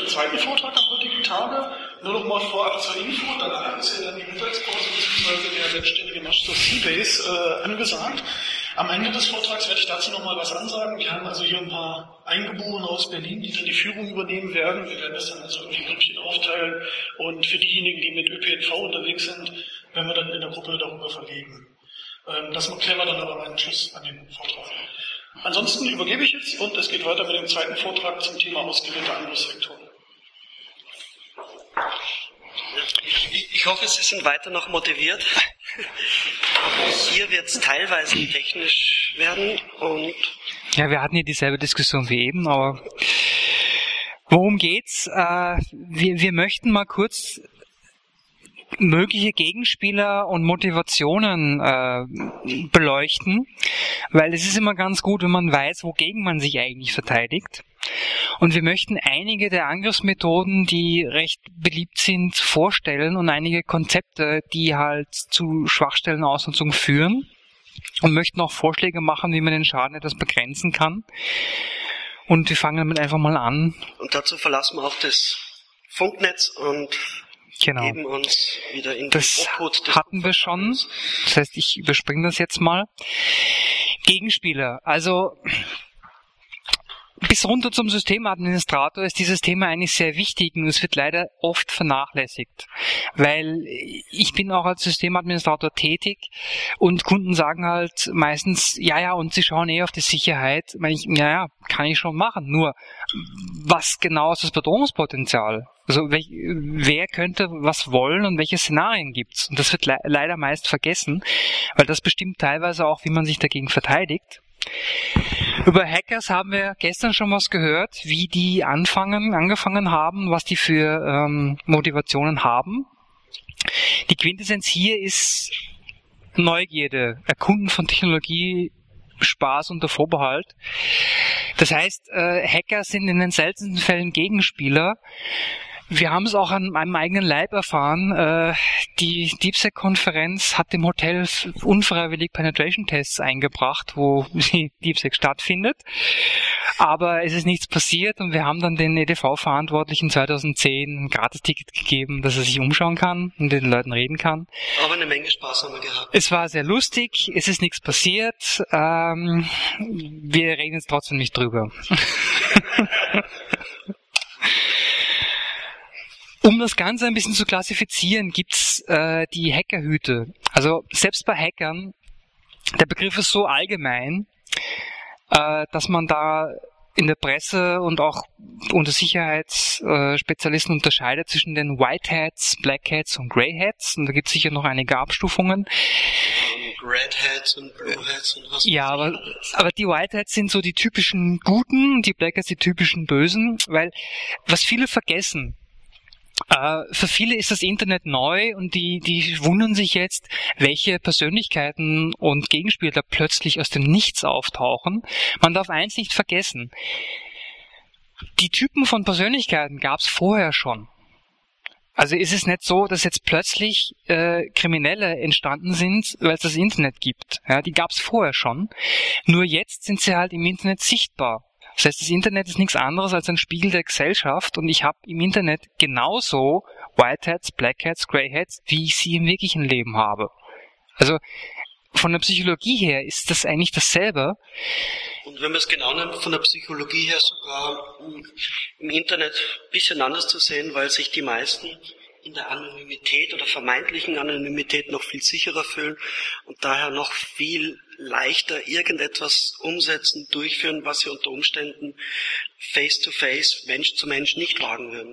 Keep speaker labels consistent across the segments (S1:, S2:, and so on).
S1: zweiten Vortrag am heutigen Tage. Nur noch mal vorab zur Info, danach ist ja dann die Mittagspause bzw. der selbstständige Marsch zur Seabase angesagt. Am Ende des Vortrags werde ich dazu noch mal was ansagen. Wir haben also hier ein paar Eingeborene aus Berlin, die dann die Führung übernehmen werden. Wir werden das dann also irgendwie Grüppchen aufteilen und für diejenigen, die mit ÖPNV unterwegs sind, werden wir dann in der Gruppe darüber verlegen. Das klären wir dann aber beim Schluss an den Vortrag. Ansonsten übergebe ich jetzt und es geht weiter mit dem zweiten Vortrag zum Thema ausgewählte Angriffsvektoren.
S2: Ich hoffe, Sie sind weiter noch motiviert. Hier wird es teilweise technisch werden und...
S3: Ja, wir hatten hier dieselbe Diskussion wie eben, aber worum geht's? Wir möchten mal kurz mögliche Gegenspieler und Motivationen beleuchten, weil es ist immer ganz gut, wenn man weiß, wogegen man sich eigentlich verteidigt. Und wir möchten einige der Angriffsmethoden, die recht beliebt sind, vorstellen und einige Konzepte, die halt zu Schwachstellenausnutzung führen und möchten auch Vorschläge machen, wie man den Schaden etwas begrenzen kann. Und wir fangen damit einfach mal an.
S2: Und dazu verlassen wir auch das Funknetz und geben uns wieder in
S3: das hatten wir schon. Das heißt, ich überspringe das jetzt mal. Gegenspieler. Also bis runter zum Systemadministrator ist dieses Thema eigentlich sehr wichtig und es wird leider oft vernachlässigt, weil ich bin auch als Systemadministrator tätig und Kunden sagen halt meistens, ja, und sie schauen auf die Sicherheit. Ja, kann ich schon machen, nur was genau ist das Bedrohungspotenzial? Also wer könnte was wollen und welche Szenarien gibt's? Und das wird leider meist vergessen, weil das bestimmt teilweise auch, wie man sich dagegen verteidigt. Über Hackers haben wir gestern schon was gehört, wie die angefangen haben, was die für Motivationen haben. Die Quintessenz hier ist Neugierde, Erkunden von Technologie, Spaß unter Vorbehalt. Das heißt, Hacker sind in den seltensten Fällen Gegenspieler. Wir haben es auch an meinem eigenen Leib erfahren. Die DeepSec-Konferenz hat dem Hotel unfreiwillig Penetration-Tests eingebracht, wo die DeepSec stattfindet. Aber es ist nichts passiert und wir haben dann den EDV-Verantwortlichen 2010 ein Gratisticket gegeben, dass er sich umschauen kann und den Leuten reden kann.
S2: Aber eine Menge Spaß haben wir gehabt.
S3: Es war sehr lustig, es ist nichts passiert. Wir reden jetzt trotzdem nicht drüber. Um das Ganze ein bisschen zu klassifizieren, gibt's die Hackerhüte. Also selbst bei Hackern, der Begriff ist so allgemein, dass man da in der Presse und auch unter Sicherheitsspezialisten unterscheidet zwischen den White Hats, Black Hats und Grey Hats. Und da gibt es sicher noch einige Abstufungen.
S2: Red Hats und Blue Hats und was.
S3: Ja, aber die White Hats sind so die typischen Guten, die Black Hats die typischen Bösen, weil was viele vergessen, für viele ist das Internet neu und die wundern sich jetzt, welche Persönlichkeiten und Gegenspieler plötzlich aus dem Nichts auftauchen. Man darf eins nicht vergessen. Die Typen von Persönlichkeiten gab es vorher schon. Also ist es nicht so, dass jetzt plötzlich Kriminelle entstanden sind, weil es das Internet gibt. Ja, die gab es vorher schon. Nur jetzt sind sie halt im Internet sichtbar. Das heißt, das Internet ist nichts anderes als ein Spiegel der Gesellschaft und ich habe im Internet genauso White Hats, Black Hats, Grey Hats, wie ich sie im wirklichen Leben habe. Also von der Psychologie her ist das eigentlich dasselbe.
S2: Und wenn man es genau nimmt, von der Psychologie her sogar im Internet ein bisschen anders zu sehen, weil sich die meisten in der Anonymität oder vermeintlichen Anonymität noch viel sicherer fühlen und daher noch viel leichter irgendetwas umsetzen, durchführen, was sie unter Umständen face-to-face, Mensch zu Mensch nicht wagen würden.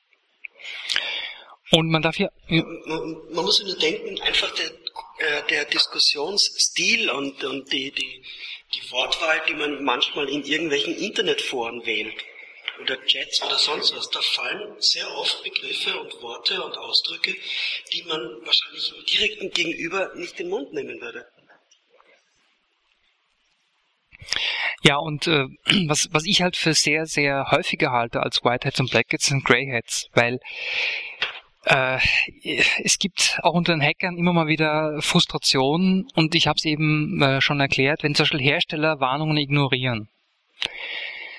S3: Und man darf hier...
S2: Man muss nur denken, einfach der Diskussionsstil und die Wortwahl, die man manchmal in irgendwelchen Internetforen wählt oder Chats oder sonst was, da fallen sehr oft Begriffe und Worte und Ausdrücke, die man wahrscheinlich im direkten Gegenüber nicht in den Mund nehmen würde.
S3: Ja, und was ich halt für sehr, sehr häufiger halte als White Hats und Black Hats sind Grey Hats, weil es gibt auch unter den Hackern immer mal wieder Frustration und ich habe es eben schon erklärt, wenn zum Beispiel Hersteller Warnungen ignorieren.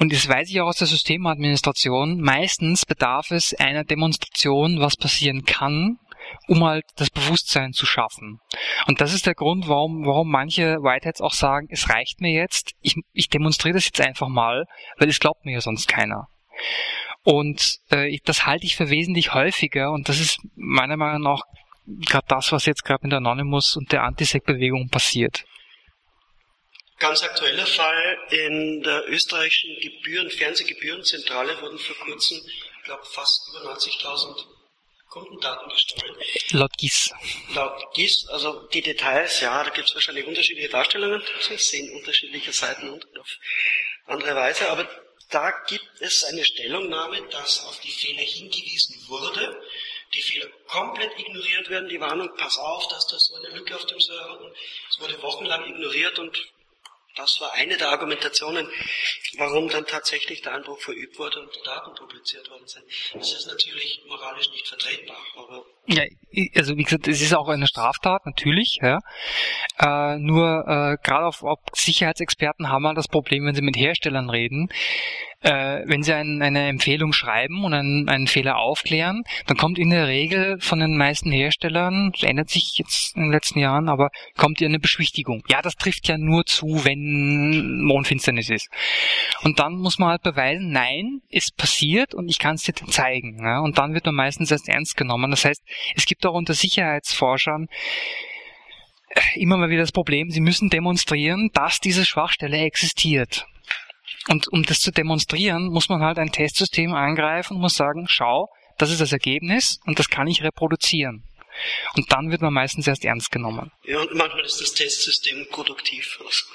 S3: Und das weiß ich auch aus der Systemadministration, meistens bedarf es einer Demonstration, was passieren kann, um halt das Bewusstsein zu schaffen. Und das ist der Grund, warum manche Whiteheads auch sagen, es reicht mir jetzt, ich demonstriere das jetzt einfach mal, weil es glaubt mir ja sonst keiner. Und das halte ich für wesentlich häufiger und das ist meiner Meinung nach gerade das, was jetzt gerade mit der Anonymous und der Antisec-Bewegung passiert.
S2: Ganz aktueller Fall, in der österreichischen Fernsehgebührenzentrale wurden vor kurzem, ich glaube, fast über 90.000 Kundendaten gestohlen.
S3: Laut GIS.
S2: Laut GIS, also die Details, ja, da gibt es wahrscheinlich unterschiedliche Darstellungen, Sie sehen unterschiedliche Seiten und auf andere Weise, aber da gibt es eine Stellungnahme, dass auf die Fehler hingewiesen wurde, die Fehler komplett ignoriert werden, die Warnung, pass auf, dass da so eine Lücke auf dem Server, und es wurde wochenlang ignoriert und das war eine der Argumentationen, warum dann tatsächlich der Einbruch verübt wurde und die Daten publiziert worden sind. Das ist natürlich moralisch nicht vertretbar. Aber
S3: ja, also wie gesagt, es ist auch eine Straftat, natürlich. Ja. Nur gerade auf Sicherheitsexperten haben wir das Problem, wenn sie mit Herstellern reden. Wenn sie eine Empfehlung schreiben und einen Fehler aufklären, dann kommt in der Regel von den meisten Herstellern, das ändert sich jetzt in den letzten Jahren, aber kommt hier eine Beschwichtigung. Ja, das trifft ja nur zu, wenn Mondfinsternis ist. Und dann muss man halt beweisen, nein, es passiert und ich kann es dir zeigen. Ja? Und dann wird man meistens erst ernst genommen. Das heißt, es gibt auch unter Sicherheitsforschern immer mal wieder das Problem, sie müssen demonstrieren, dass diese Schwachstelle existiert. Und um das zu demonstrieren, muss man halt ein Testsystem angreifen und muss sagen, schau, das ist das Ergebnis und das kann ich reproduzieren. Und dann wird man meistens erst ernst genommen.
S2: Ja, und manchmal ist das Testsystem produktiv.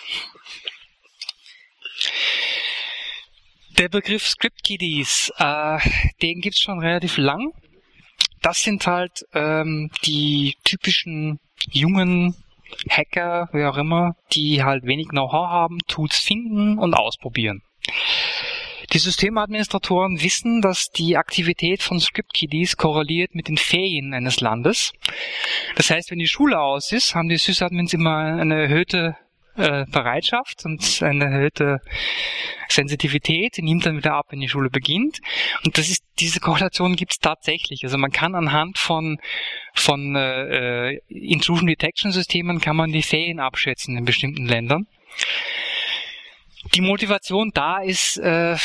S3: Der Begriff Script-Kiddies, den gibt's schon relativ lang. Das sind halt die typischen jungen Hacker, wie auch immer, die halt wenig Know-how haben, Tools finden und ausprobieren. Die Systemadministratoren wissen, dass die Aktivität von Script-Kiddies korreliert mit den Ferien eines Landes. Das heißt, wenn die Schule aus ist, haben die Sysadmins immer eine erhöhte Bereitschaft und eine erhöhte Sensitivität, die nimmt dann wieder ab, wenn die Schule beginnt. Und diese Korrelation gibt es tatsächlich. Also man kann anhand von Intrusion Detection Systemen kann man die Ferien abschätzen in bestimmten Ländern. Die Motivation da ist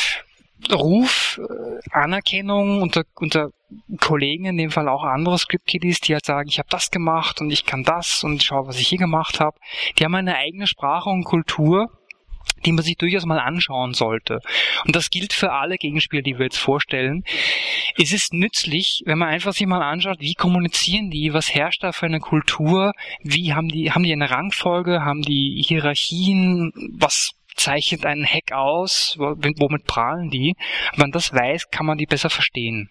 S3: Ruf, Anerkennung unter Kollegen, in dem Fall auch andere Script-Kiddies, die halt sagen, ich habe das gemacht und ich kann das und schau, was ich hier gemacht habe. Die haben eine eigene Sprache und Kultur, die man sich durchaus mal anschauen sollte. Und das gilt für alle Gegenspieler, die wir jetzt vorstellen. Es ist nützlich, wenn man einfach sich mal anschaut, wie kommunizieren die, was herrscht da für eine Kultur, wie haben die eine Rangfolge, haben die Hierarchien, was zeichnet einen Hack aus, womit prahlen die. Wenn man das weiß, kann man die besser verstehen.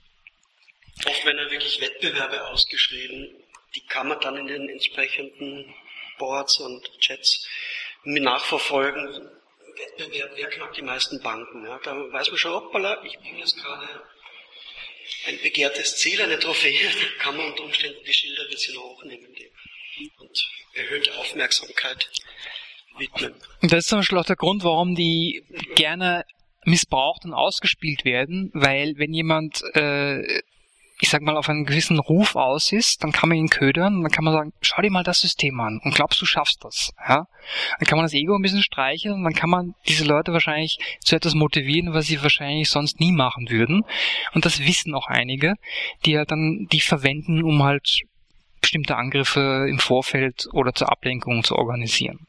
S2: Oft werden ja wirklich Wettbewerbe ausgeschrieben, die kann man dann in den entsprechenden Boards und Chats nachverfolgen. Wettbewerb, wer knackt die meisten Banken? Ja, da weiß man schon, hoppala, ich bin jetzt gerade ein begehrtes Ziel, eine Trophäe, da kann man unter Umständen die Schilder ein bisschen hochnehmen und erhöhte Aufmerksamkeit widmen.
S3: Und das ist zum Beispiel auch der Grund, warum die gerne missbraucht und ausgespielt werden, weil wenn jemand ich sag mal, auf einen gewissen Ruf aus ist, dann kann man ihn ködern und dann kann man sagen, schau dir mal das System an und glaubst, du schaffst das. Ja? Dann kann man das Ego ein bisschen streicheln und dann kann man diese Leute wahrscheinlich zu etwas motivieren, was sie wahrscheinlich sonst nie machen würden. Und das wissen auch einige, die halt dann die verwenden, um halt bestimmte Angriffe im Vorfeld oder zur Ablenkung zu organisieren.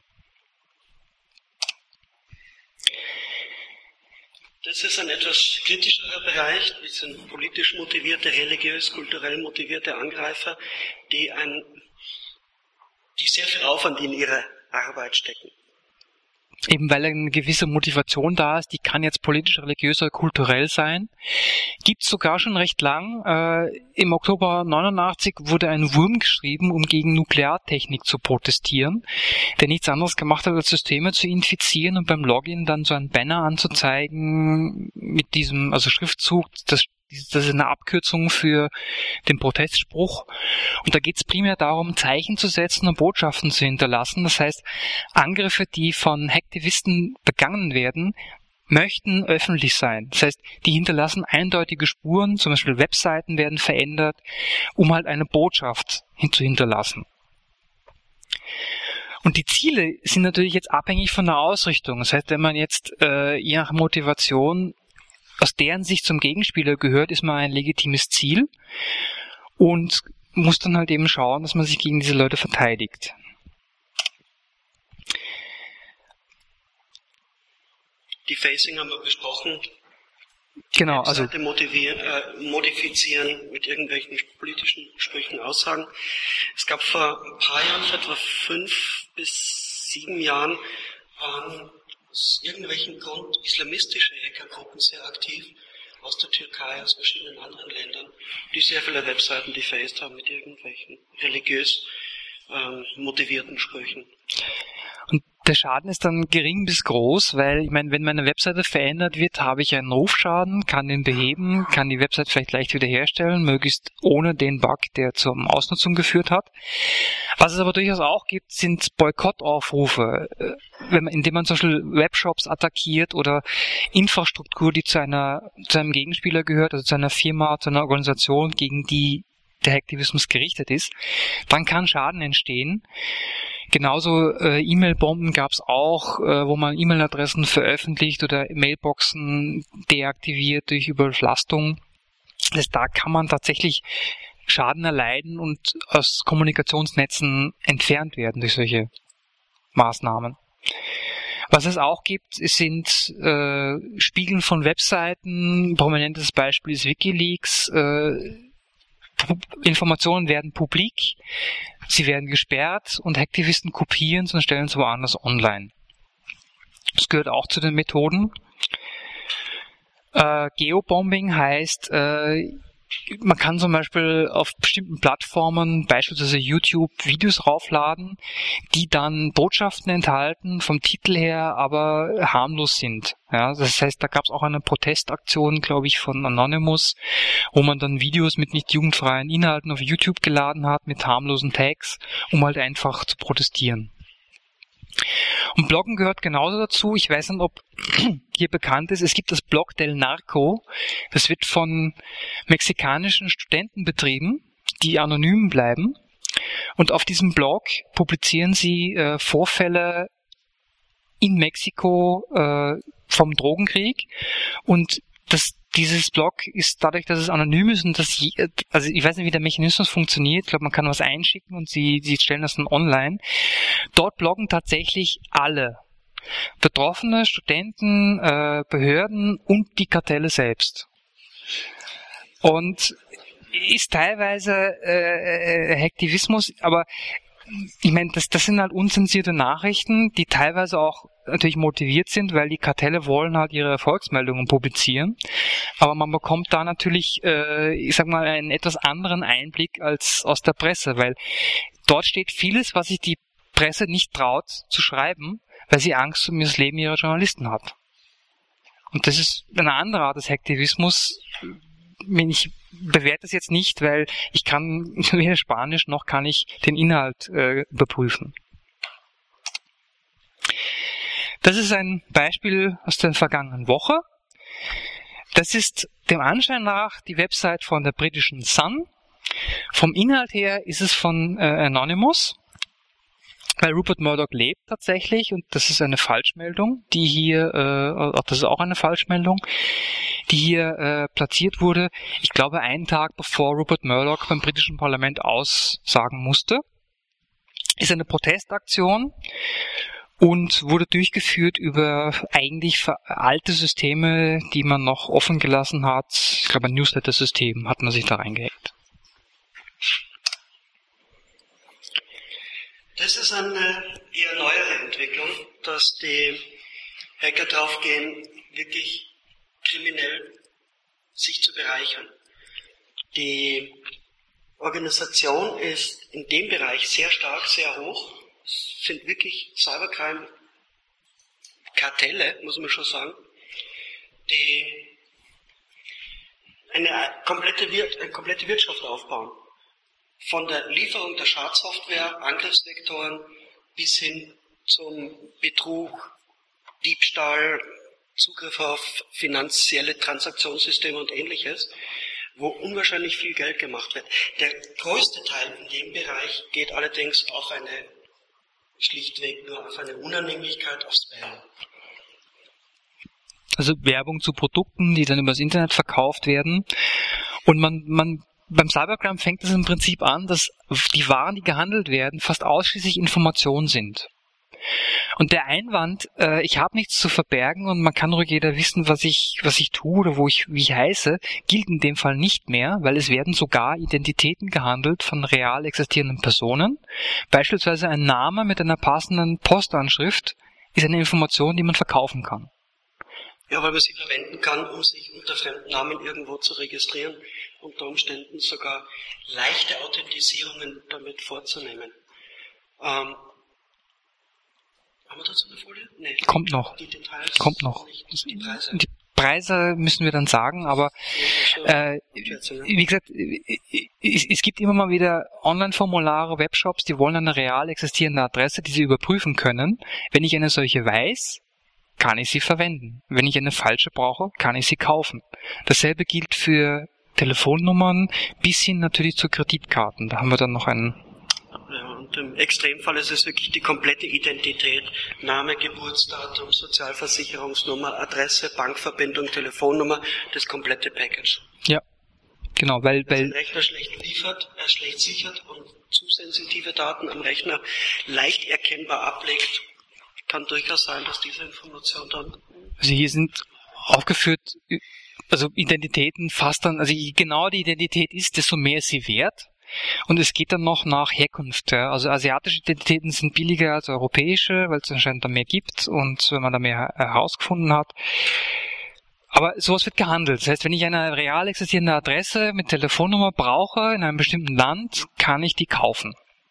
S2: Das ist ein etwas kritischerer Bereich. Das sind politisch motivierte, religiös, kulturell motivierte Angreifer, die sehr viel Aufwand in ihre Arbeit stecken.
S3: Eben weil eine gewisse Motivation da ist, die kann jetzt politisch, religiös oder kulturell sein. Gibt es sogar schon recht lang. Im Oktober 89 wurde ein Wurm geschrieben, um gegen Nukleartechnik zu protestieren, der nichts anderes gemacht hat, als Systeme zu infizieren und beim Login dann so ein Banner anzuzeigen mit diesem, also Schriftzug, das ist eine Abkürzung für den Protestspruch. Und da geht es primär darum, Zeichen zu setzen und Botschaften zu hinterlassen. Das heißt, Angriffe, die von Hacktivisten begangen werden, möchten öffentlich sein. Das heißt, die hinterlassen eindeutige Spuren, zum Beispiel Webseiten werden verändert, um halt eine Botschaft zu hinterlassen. Und die Ziele sind natürlich jetzt abhängig von der Ausrichtung. Das heißt, wenn man jetzt je nach Motivation aus deren Sicht zum Gegenspieler gehört, ist man ein legitimes Ziel und muss dann halt eben schauen, dass man sich gegen diese Leute verteidigt.
S2: Defacing haben wir besprochen.
S3: Genau, also
S2: Webseite modifizieren mit irgendwelchen politischen Sprüchen, Aussagen. Es gab vor ein paar Jahren, vor etwa 5 bis 7 Jahren, waren aus irgendwelchen Grund islamistische Hackergruppen sehr aktiv aus der Türkei, aus verschiedenen anderen Ländern, die sehr viele Webseiten defaced haben mit irgendwelchen religiös motivierten Sprüchen.
S3: Und der Schaden ist dann gering bis groß, weil, ich meine, wenn meine Webseite verändert wird, habe ich einen Rufschaden, kann den beheben, kann die Website vielleicht leicht wiederherstellen, möglichst ohne den Bug, der zur Ausnutzung geführt hat. Was es aber durchaus auch gibt, sind Boykottaufrufe, indem man zum Beispiel Webshops attackiert oder Infrastruktur, die zu einem Gegenspieler gehört, also zu einer Firma, zu einer Organisation, gegen die der Hacktivismus gerichtet ist, dann kann Schaden entstehen. Genauso E-Mail-Bomben gab es auch, wo man E-Mail-Adressen veröffentlicht oder Mailboxen deaktiviert durch Überlastung. Das, da kann man tatsächlich Schaden erleiden und aus Kommunikationsnetzen entfernt werden durch solche Maßnahmen. Was es auch gibt, sind Spiegeln von Webseiten. Ein prominentes Beispiel ist WikiLeaks. Informationen werden publik, sie werden gesperrt und Hacktivisten kopieren und stellen es woanders online. Das gehört auch zu den Methoden. Geobombing heißt, man kann zum Beispiel auf bestimmten Plattformen, beispielsweise YouTube, Videos raufladen, die dann Botschaften enthalten, vom Titel her aber harmlos sind. Ja, das heißt, da gab es auch eine Protestaktion, glaube ich, von Anonymous, wo man dann Videos mit nicht jugendfreien Inhalten auf YouTube geladen hat, mit harmlosen Tags, um halt einfach zu protestieren. Und Bloggen gehört genauso dazu. Ich weiß nicht, ob hier bekannt ist, es gibt das Blog del Narco. Das wird von mexikanischen Studenten betrieben, die anonym bleiben. Und auf diesem Blog publizieren sie Vorfälle in Mexiko vom Drogenkrieg. Und dieses Blog ist dadurch, dass es anonym ist und also ich weiß nicht, wie der Mechanismus funktioniert. Ich glaube, man kann was einschicken und sie stellen das dann online. Dort bloggen tatsächlich alle. Betroffene, Studenten, Behörden und die Kartelle selbst. Und ist teilweise Hacktivismus, aber ich meine, das sind halt unzensierte Nachrichten, die teilweise auch natürlich motiviert sind, weil die Kartelle wollen halt ihre Erfolgsmeldungen publizieren. Aber man bekommt da natürlich, ich sag mal, einen etwas anderen Einblick als aus der Presse, weil dort steht vieles, was sich die Presse nicht traut zu schreiben, weil sie Angst um das Leben ihrer Journalisten hat. Und das ist eine andere Art des Hacktivismus. Ich bewerte es jetzt nicht, weil ich kann weder Spanisch noch kann ich den Inhalt überprüfen. Das ist ein Beispiel aus der vergangenen Woche. Das ist dem Anschein nach die Website von der britischen Sun. Vom Inhalt her ist es von Anonymous, weil Rupert Murdoch lebt tatsächlich und das ist eine Falschmeldung, die hier, das ist auch eine Falschmeldung, die hier platziert wurde, ich glaube einen Tag bevor Rupert Murdoch beim britischen Parlament aussagen musste. Ist eine Protestaktion und wurde durchgeführt über eigentlich alte Systeme, die man noch offen gelassen hat. Ich glaube, ein Newsletter-System hat man sich da reingehackt.
S2: Das ist eine eher neuere Entwicklung, dass die Hacker draufgehen, wirklich kriminell sich zu bereichern. Die Organisation ist in dem Bereich sehr stark, sehr hoch. Es sind wirklich Cybercrime-Kartelle, muss man schon sagen, die eine komplette Wirtschaft aufbauen. Von der Lieferung der Schadsoftware, Angriffsvektoren bis hin zum Betrug, Diebstahl, Zugriff auf finanzielle Transaktionssysteme und Ähnliches, wo unwahrscheinlich viel Geld gemacht wird. Der größte Teil in dem Bereich geht allerdings schlichtweg nur auf eine Unannehmlichkeit, auf Spam.
S3: Also Werbung zu Produkten, die dann übers Internet verkauft werden. Und beim Cybercrime fängt es im Prinzip an, dass die Waren, die gehandelt werden, fast ausschließlich Informationen sind. Und der Einwand, ich habe nichts zu verbergen und man kann ruhig jeder wissen, was ich tue oder wie ich heiße, gilt in dem Fall nicht mehr, weil es werden sogar Identitäten gehandelt von real existierenden Personen. Beispielsweise ein Name mit einer passenden Postanschrift ist eine Information, die man verkaufen kann.
S2: Ja, weil man sie verwenden kann, um sich unter fremden Namen irgendwo zu registrieren, unter Umständen sogar leichte Authentisierungen damit vorzunehmen. Haben wir dazu eine Folie? Nee.
S3: Kommt noch.
S2: Die Details.
S3: Kommt noch.
S2: Die Preise.
S3: Die Preise müssen wir dann sagen, aber wie gesagt, es gibt immer mal wieder Online-Formulare, Webshops, die wollen eine real existierende Adresse, die sie überprüfen können. Wenn ich eine solche weiß, kann ich sie verwenden. Wenn ich eine falsche brauche, kann ich sie kaufen. Dasselbe gilt für Telefonnummern bis hin natürlich zu Kreditkarten. Da haben wir dann noch einen.
S2: Ja, und im Extremfall ist es wirklich die komplette Identität, Name, Geburtsdatum, Sozialversicherungsnummer, Adresse, Bankverbindung, Telefonnummer, das komplette Package.
S3: Ja, genau, weil
S2: der Rechner schlecht liefert, er schlecht sichert und zu sensitive Daten am Rechner leicht erkennbar ablegt, kann durchaus sein, dass diese Information dann...
S3: Also hier sind aufgeführt, also Identitäten fast dann, also je genauer die Identität ist, desto mehr ist sie wert. Und es geht dann noch nach Herkunft. Ja. Also asiatische Identitäten sind billiger als europäische, weil es anscheinend da mehr gibt und wenn man da mehr herausgefunden hat. Aber sowas wird gehandelt. Das heißt, wenn ich eine real existierende Adresse mit Telefonnummer brauche in einem bestimmten Land, kann ich die kaufen.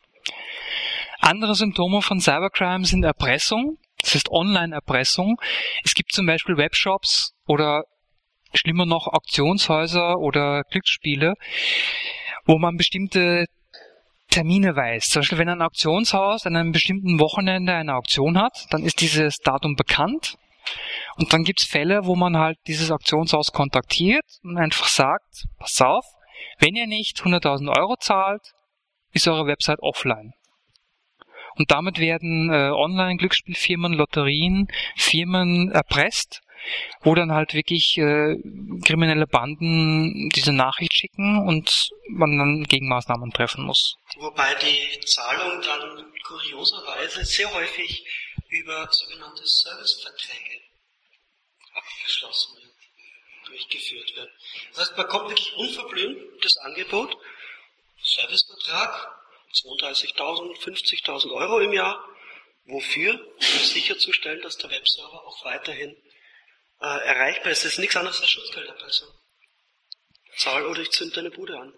S3: Andere Symptome von Cybercrime sind Erpressung, das heißt Online-Erpressung. Es gibt zum Beispiel Webshops oder schlimmer noch Auktionshäuser oder Glücksspiele, wo man bestimmte Termine weiß. Zum Beispiel, wenn ein Auktionshaus an einem bestimmten Wochenende eine Auktion hat, dann ist dieses Datum bekannt. Und dann gibt es Fälle, wo man halt dieses Auktionshaus kontaktiert und einfach sagt, pass auf, wenn ihr nicht 100.000 Euro zahlt, ist eure Website offline. Und damit werden Online-Glücksspielfirmen, Lotterien, Firmen erpresst, wo dann halt wirklich kriminelle Banden diese Nachricht schicken und man dann Gegenmaßnahmen treffen muss.
S2: Wobei die Zahlung dann kurioserweise sehr häufig über sogenannte Serviceverträge abgeschlossen wird, durchgeführt wird. Das heißt, man kommt wirklich unverblümt das Angebot, Servicevertrag, 32.000, 50.000 Euro im Jahr. Wofür? Um sicherzustellen, dass der Webserver auch weiterhin erreichbar ist. Das ist nichts anderes als Schutzgelderpressung. Zahl oder ich zünd deine Bude an.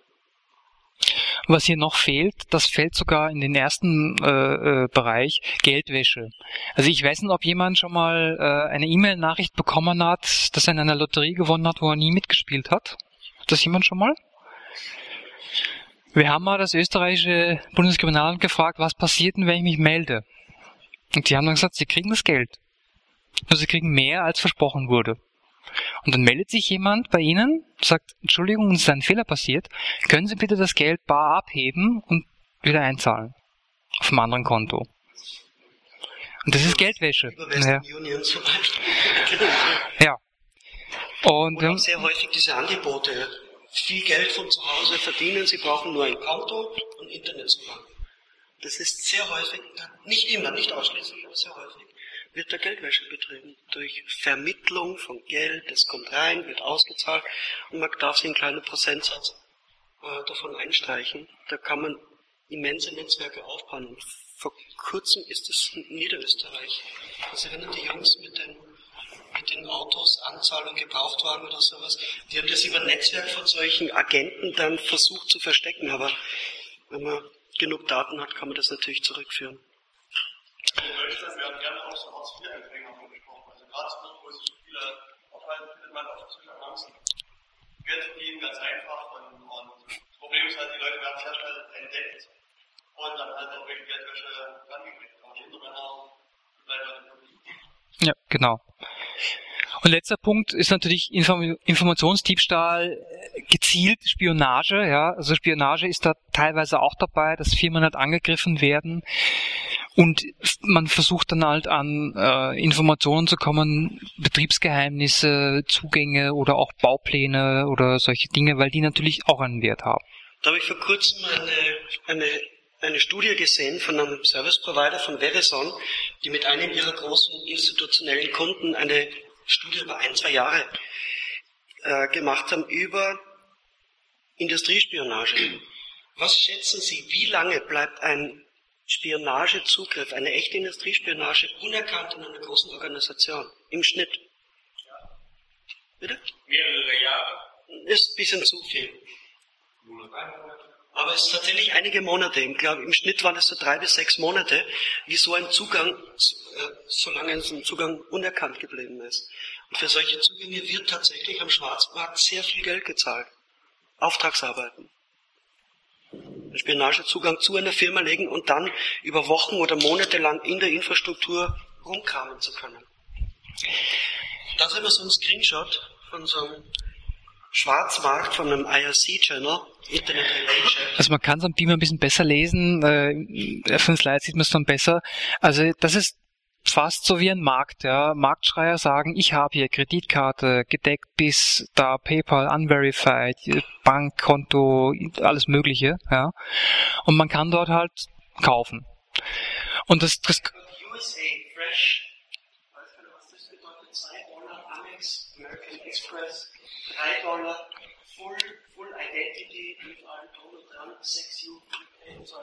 S3: Was hier noch fehlt, das fällt sogar in den ersten Bereich, Geldwäsche. Also ich weiß nicht, ob jemand schon mal eine E-Mail-Nachricht bekommen hat, dass er in einer Lotterie gewonnen hat, wo er nie mitgespielt hat. Hat das jemand schon mal? Wir haben mal das österreichische Bundeskriminalamt gefragt, was passiert denn, wenn ich mich melde? Und die haben dann gesagt, sie kriegen das Geld. Also sie kriegen mehr, als versprochen wurde. Und dann meldet sich jemand bei Ihnen, sagt, Entschuldigung, uns ist ein Fehler passiert, können Sie bitte das Geld bar abheben und wieder einzahlen? Auf einem anderen Konto. Und das ist Geldwäsche.
S2: Über Western Union zum Beispiel.
S3: Ja. Und
S2: auch sehr häufig diese Angebote. Viel Geld von zu Hause verdienen, Sie brauchen nur ein Konto und Internetzugang. Das ist sehr häufig, nicht immer, nicht ausschließlich, aber sehr häufig, wird da Geldwäsche betrieben. Durch Vermittlung von Geld, das kommt rein, wird ausgezahlt und man darf sich einen kleinen Prozentsatz davon einstreichen. Da kann man immense Netzwerke aufbauen. Vor kurzem ist es in Niederösterreich. Also erinnern die Jungs mit den Autos, Anzahlung, Gebrauchtwagen oder sowas, die haben das über ein Netzwerk von solchen Agenten dann versucht zu verstecken, aber wenn man genug Daten hat, kann man das natürlich zurückführen.
S4: Wir haben gerne auch so Hartz-IV-Empfänger angesprochen. Also gerade so, wo sich viele aufhalten, findet man oft solche Annoncen. Geld verdienen, ganz einfach. Und das Problem ist halt, die Leute werden sehr schnell entdeckt und dann halt auch wegen Geldwäsche rangekriegt. Aber Hintermänner bleiben halt im Publikum.
S3: ja, genau. Und letzter Punkt ist natürlich Informationsdiebstahl, gezielt Spionage. Ja, also Spionage ist da teilweise auch dabei, dass Firmen halt angegriffen werden und man versucht dann halt an Informationen zu kommen, Betriebsgeheimnisse, Zugänge oder auch Baupläne oder solche Dinge, weil die natürlich auch einen Wert haben.
S2: Da habe ich vor kurzem eine Studie gesehen von einem Service Provider von Verizon, die mit einem ihrer großen institutionellen Kunden eine Studie über 1-2 Jahre gemacht haben über Industriespionage. Was schätzen Sie, wie lange bleibt ein Spionagezugriff, eine echte Industriespionage unerkannt in einer großen Organisation? Im Schnitt? Bitte?
S4: Mehrere Jahre.
S2: Ist ein bisschen zu viel. Aber es ist tatsächlich einige Monate. Ich glaube, im Schnitt waren es so 3 bis 6 Monate, wie so ein Zugang, solange so ein Zugang unerkannt geblieben ist. Und für solche Zugänge wird tatsächlich am Schwarzmarkt sehr viel Geld gezahlt. Auftragsarbeiten. Einen Spionagezugang zu einer Firma legen und dann über Wochen oder Monate lang in der Infrastruktur rumkramen zu können. Da sehen wir so einen Screenshot von so einem Schwarzmarkt von einem IRC-Channel, Internet Relay Chat.
S3: Also man kann es am Beamer ein bisschen besser lesen, auf den Slides sieht man es dann besser. Also das ist fast so wie ein Markt, ja. Marktschreier sagen, ich habe hier Kreditkarte, gedeckt bis da PayPal, unverified, Bankkonto, alles Mögliche, ja. Und man kann dort halt kaufen. Und das
S2: USA Fresh, weiß nicht, was das bedeutet, $2 Amex, American Express, $3, Full Identity, mit allen Tonnen dran, 6 UK und so.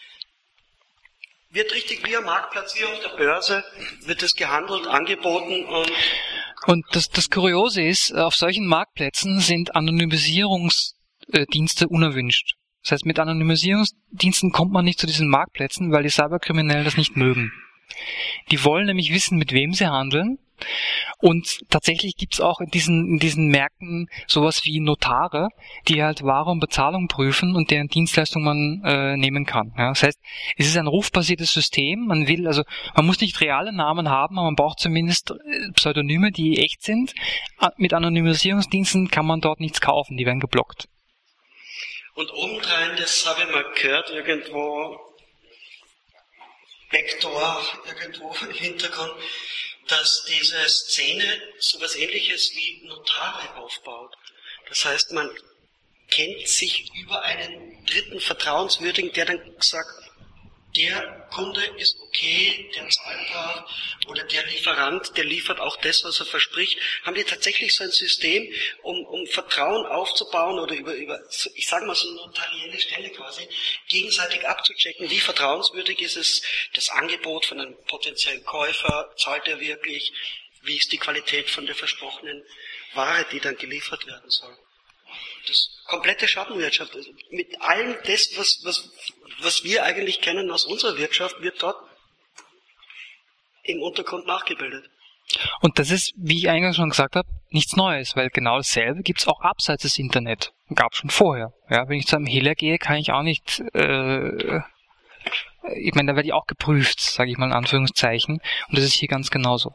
S2: Wird richtig wie am Marktplatz, wie auf der Börse, wird es gehandelt, angeboten
S3: und das Kuriose ist, auf solchen Marktplätzen sind Anonymisierungsdienste unerwünscht. Das heißt, mit Anonymisierungsdiensten kommt man nicht zu diesen Marktplätzen, weil die Cyberkriminellen das nicht mögen. Die wollen nämlich wissen, mit wem sie handeln. Und tatsächlich gibt's auch in diesen Märkten sowas wie Notare, die halt Ware und Bezahlung prüfen und deren Dienstleistung man nehmen kann. Ja, das heißt, es ist ein rufbasiertes System. Man muss nicht reale Namen haben, aber man braucht zumindest Pseudonyme, die echt sind. Mit Anonymisierungsdiensten kann man dort nichts kaufen, die werden geblockt.
S2: Und obendrein, das habe ich mal gehört, irgendwo Backdoor, irgendwo im Hintergrund, dass diese Szene sowas Ähnliches wie Notare aufbaut. Das heißt, man kennt sich über einen dritten Vertrauenswürdigen, der dann sagt, der Kunde ist okay, der zahlt da, oder der Lieferant, der liefert auch das, was er verspricht. Haben die tatsächlich so ein System, um Vertrauen aufzubauen oder über ich sage mal so eine notarielle Stelle quasi, gegenseitig abzuchecken, wie vertrauenswürdig ist es, das Angebot von einem potenziellen Käufer, zahlt er wirklich, wie ist die Qualität von der versprochenen Ware, die dann geliefert werden soll. Das komplette Schattenwirtschaft, also mit allem das, was wir eigentlich kennen aus unserer Wirtschaft, wird dort im Untergrund nachgebildet.
S3: Und das ist, wie ich eingangs schon gesagt habe, nichts Neues, weil genau dasselbe gibt's auch abseits des Internet. Gab schon vorher. Ja, wenn ich zu einem Hehler gehe, kann ich auch nicht, ich meine, da werde ich auch geprüft, sage ich mal in Anführungszeichen. Und das ist hier ganz genauso.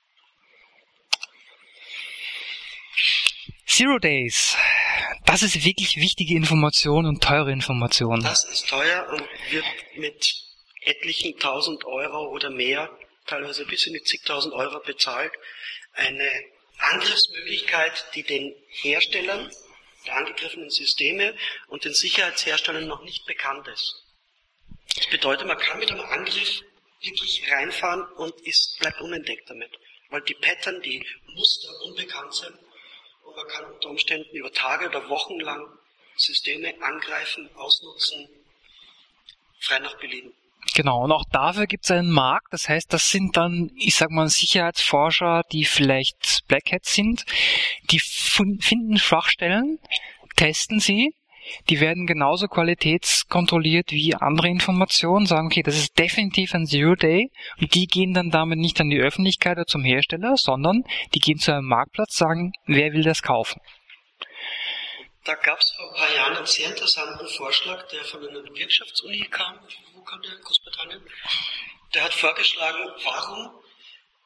S3: Zero Days. Das ist wirklich wichtige Information und teure Information.
S2: Das ist teuer und wird mit etlichen 1.000 Euro oder mehr, teilweise bis in die zigtausend Euro bezahlt. Eine Angriffsmöglichkeit, die den Herstellern der angegriffenen Systeme und den Sicherheitsherstellern noch nicht bekannt ist. Das bedeutet, man kann mit einem Angriff wirklich reinfahren und bleibt unentdeckt damit. Weil die Pattern, die Muster unbekannt sind. Und man kann unter Umständen über Tage oder Wochen lang Systeme angreifen, ausnutzen, frei nach Belieben.
S3: Genau, und auch dafür gibt es einen Markt. Das heißt, das sind dann, ich sag mal, Sicherheitsforscher, die vielleicht Black Hats sind, die finden Schwachstellen, testen sie, die werden genauso qualitätskontrolliert wie andere Informationen, sagen, okay, das ist definitiv ein Zero-Day, und die gehen dann damit nicht an die Öffentlichkeit oder zum Hersteller, sondern die gehen zu einem Marktplatz, sagen, wer will das kaufen?
S2: Da gab es vor ein paar Jahren einen sehr interessanten Vorschlag, der von einer Wirtschaftsuni kam. Wo kam der? Großbritannien. Der hat vorgeschlagen, warum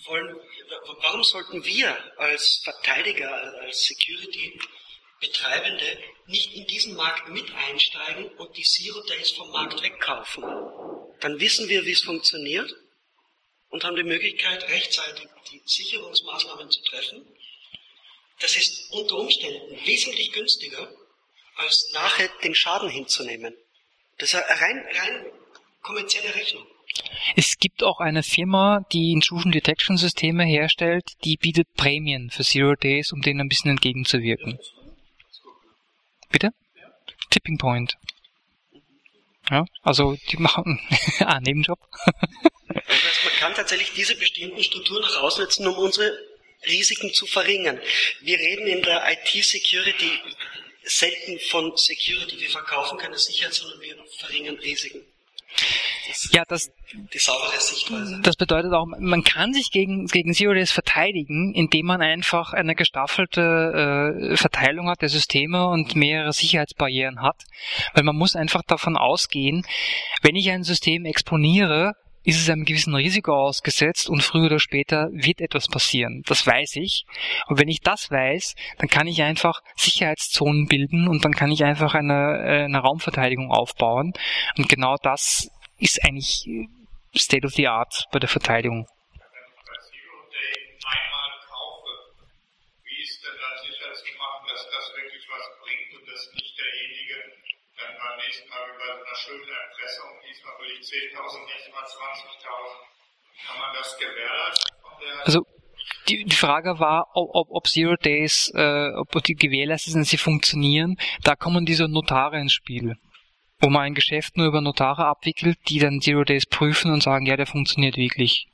S2: warum sollten wir als Verteidiger, als Security-Betreibende nicht in diesen Markt mit einsteigen und die Zero Days vom Markt wegkaufen? Dann wissen wir, wie es funktioniert und haben die Möglichkeit, rechtzeitig die Sicherungsmaßnahmen zu treffen. Das ist unter Umständen wesentlich günstiger, als nachher den Schaden hinzunehmen. Das ist eine rein kommerzielle Rechnung.
S3: Es gibt auch eine Firma, die Intrusion Detection Systeme herstellt, die bietet Prämien für Zero Days, um denen ein bisschen entgegenzuwirken. Bitte? Tipping Point. Ja, also die machen Nebenjob.
S2: Das heißt, man kann tatsächlich diese bestimmten Strukturen auch ausnutzen, um unsere Risiken zu verringern. Wir reden in der IT-Security selten von Security. Wir verkaufen keine Sicherheit, sondern wir verringern Risiken. Die saubere Sichtweise.
S3: Das bedeutet auch, man kann sich gegen Zero Days verteidigen, indem man einfach eine gestaffelte Verteilung hat der Systeme und mehrere Sicherheitsbarrieren hat. Weil man muss einfach davon ausgehen, wenn ich ein System exponiere, ist es einem gewissen Risiko ausgesetzt und früher oder später wird etwas passieren. Das weiß ich. Und wenn ich das weiß, dann kann ich einfach Sicherheitszonen bilden und dann kann ich einfach eine Raumverteidigung aufbauen. Und genau das ist eigentlich State of the Art bei der Verteidigung.
S5: Wenn ich bei Zero Day einmal kaufe, wie ist denn dann sicher zu machen, dass das wirklich was bringt und dass nicht derjenige dann beim nächsten Mal wie bei so einer Schuldenerpressung, diesmal will ich 10.000, nächstes Mal 20.000. Kann man das gewährleisten?
S3: Also die Frage war, ob Zero Days, ob die gewährleistet sind, sie funktionieren. Da kommen diese Notare ins Spiel, wo man ein Geschäft nur über Notare abwickelt, die dann Zero Days prüfen und sagen, ja, der funktioniert wirklich.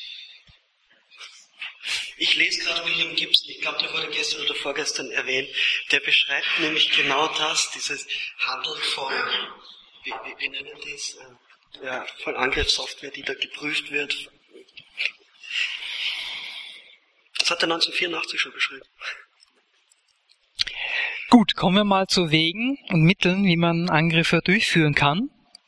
S2: Ich lese gerade William Gibson, ich glaube, der wurde gestern oder vorgestern erwähnt, der beschreibt nämlich genau das, dieses Handel von, wie nennen die es, von Angriffssoftware, die da geprüft wird. Das hat er 1984 schon beschrieben.
S3: Gut, kommen wir mal zu Wegen und Mitteln, wie man Angriffe durchführen kann.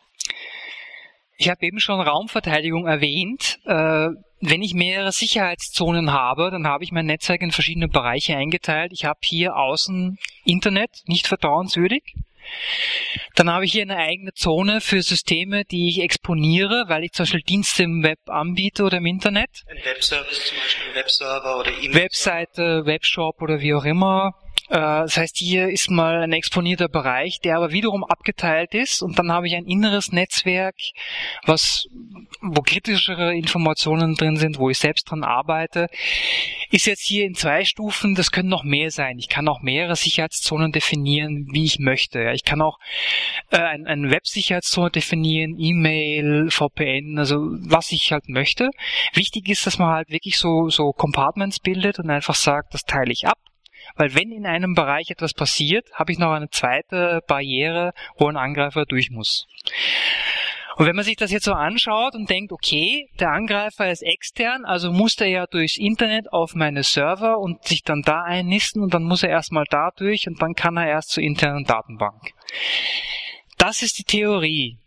S3: Ich habe eben schon Raumverteidigung erwähnt. Wenn ich mehrere Sicherheitszonen habe, dann habe ich mein Netzwerk in verschiedene Bereiche eingeteilt. Ich habe hier außen Internet, nicht vertrauenswürdig. Dann habe ich hier eine eigene Zone für Systeme, die ich exponiere, weil ich zum Beispiel Dienste im Web anbiete oder im Internet.
S2: Ein Webservice zum Beispiel, ein Webserver oder E-Mail.
S3: Webseite, Webshop oder wie auch immer. Das heißt, hier ist mal ein exponierter Bereich, der aber wiederum abgeteilt ist, und dann habe ich ein inneres Netzwerk, wo kritischere Informationen drin sind, wo ich selbst dran arbeite. Ist jetzt hier in 2 Stufen, das können noch mehr sein. Ich kann auch mehrere Sicherheitszonen definieren, wie ich möchte. Ich kann auch eine Web-Sicherheitszone definieren, E-Mail, VPN, also was ich halt möchte. Wichtig ist, dass man halt wirklich so Compartments bildet und einfach sagt, das teile ich ab. Weil wenn in einem Bereich etwas passiert, habe ich noch eine zweite Barriere, wo ein Angreifer durch muss. Und wenn man sich das jetzt so anschaut und denkt, okay, der Angreifer ist extern, also muss der ja durchs Internet auf meine Server und sich dann da einnisten und dann muss er erstmal da durch und dann kann er erst zur internen Datenbank. Das ist die Theorie.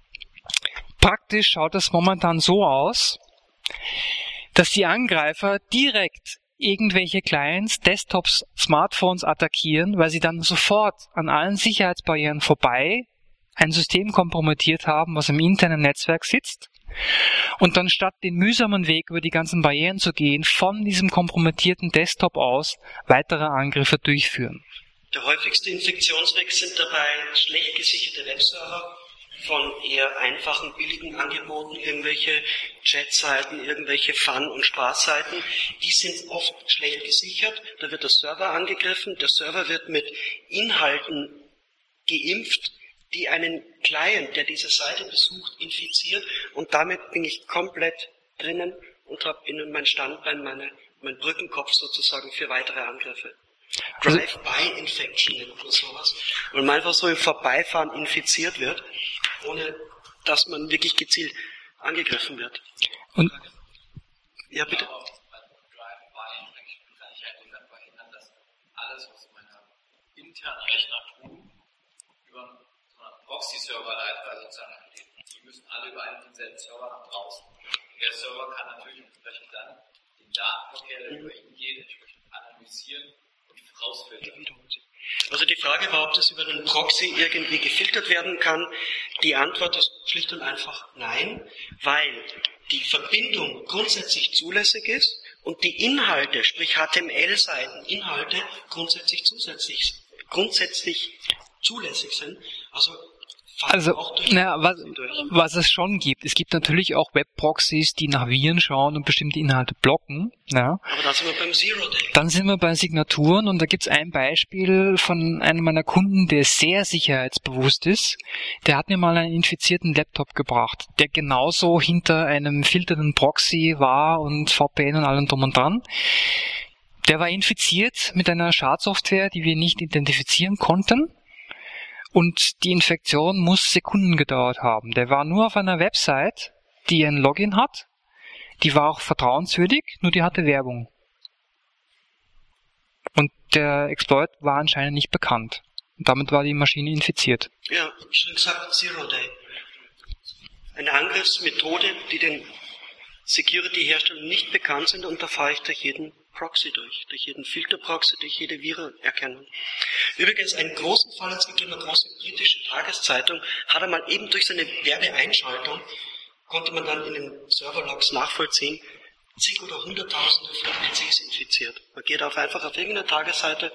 S3: Praktisch schaut es momentan so aus, dass die Angreifer direkt irgendwelche Clients, Desktops, Smartphones attackieren, weil sie dann sofort an allen Sicherheitsbarrieren vorbei ein System kompromittiert haben, was im internen Netzwerk sitzt, und dann statt den mühsamen Weg über die ganzen Barrieren zu gehen, von diesem kompromittierten Desktop aus weitere Angriffe durchführen.
S2: Der häufigste Infektionsweg sind dabei schlecht gesicherte Webserver von eher einfachen, billigen Angeboten, irgendwelche Chatseiten, irgendwelche Fun- und Spaßseiten. Die sind oft schlecht gesichert. Da wird der Server angegriffen. Der Server wird mit Inhalten geimpft, die einen Client, der diese Seite besucht, infiziert. Und damit bin ich komplett drinnen und habe innen mein Standbein, mein Brückenkopf sozusagen für weitere Angriffe. Drive-by-Infection nennt man sowas. Weil man einfach so im Vorbeifahren infiziert wird, ohne dass man wirklich gezielt angegriffen wird.
S3: Und
S2: ja, bitte.
S6: Drive-by-Infection kann ich halt verhindern, dass alles, was meine internen Rechner tun, über so einen Proxy-Server leitbar sozusagen angeht. Die müssen alle über einen und denselben Server nach draußen. Der Server kann natürlich entsprechend dann Datenverkehr, der über ihn geht, entsprechend analysieren und rausfiltern.
S2: Also die Frage war, ob das über den Proxy irgendwie gefiltert werden kann. Die Antwort ist schlicht und einfach nein, weil die Verbindung grundsätzlich zulässig ist und die Inhalte, sprich HTML-Seiten, Inhalte grundsätzlich zulässig sind. Also
S3: was es schon gibt, es gibt natürlich auch Web-Proxys, die nach Viren schauen und bestimmte Inhalte blocken. Ja.
S2: Aber da sind wir beim Zero Day.
S3: Dann sind wir bei Signaturen und da gibt es ein Beispiel von einem meiner Kunden, der sehr sicherheitsbewusst ist. Der hat mir mal einen infizierten Laptop gebracht, der genauso hinter einem filternden Proxy war und VPN und allem drum und dran. Der war infiziert mit einer Schadsoftware, die wir nicht identifizieren konnten. Und die Infektion muss Sekunden gedauert haben. Der war nur auf einer Website, die ein Login hat. Die war auch vertrauenswürdig, nur die hatte Werbung. Und der Exploit war anscheinend nicht bekannt. Und damit war die Maschine infiziert.
S2: Ja, schon gesagt, Zero Day. Eine Angriffsmethode, die den Security-Herstellern nicht bekannt sind, und da fahre ich durch jeden Proxy durch jeden Filterproxy, durch jede Virenerkennung. Übrigens, einen großen Fall hat es gegeben, eine große britische Tageszeitung, hat er mal eben durch seine Werbeeinschaltung, konnte man dann in den Serverlogs nachvollziehen, zig oder hunderttausende von PCs infiziert. Man geht einfach auf irgendeine Tageszeitung,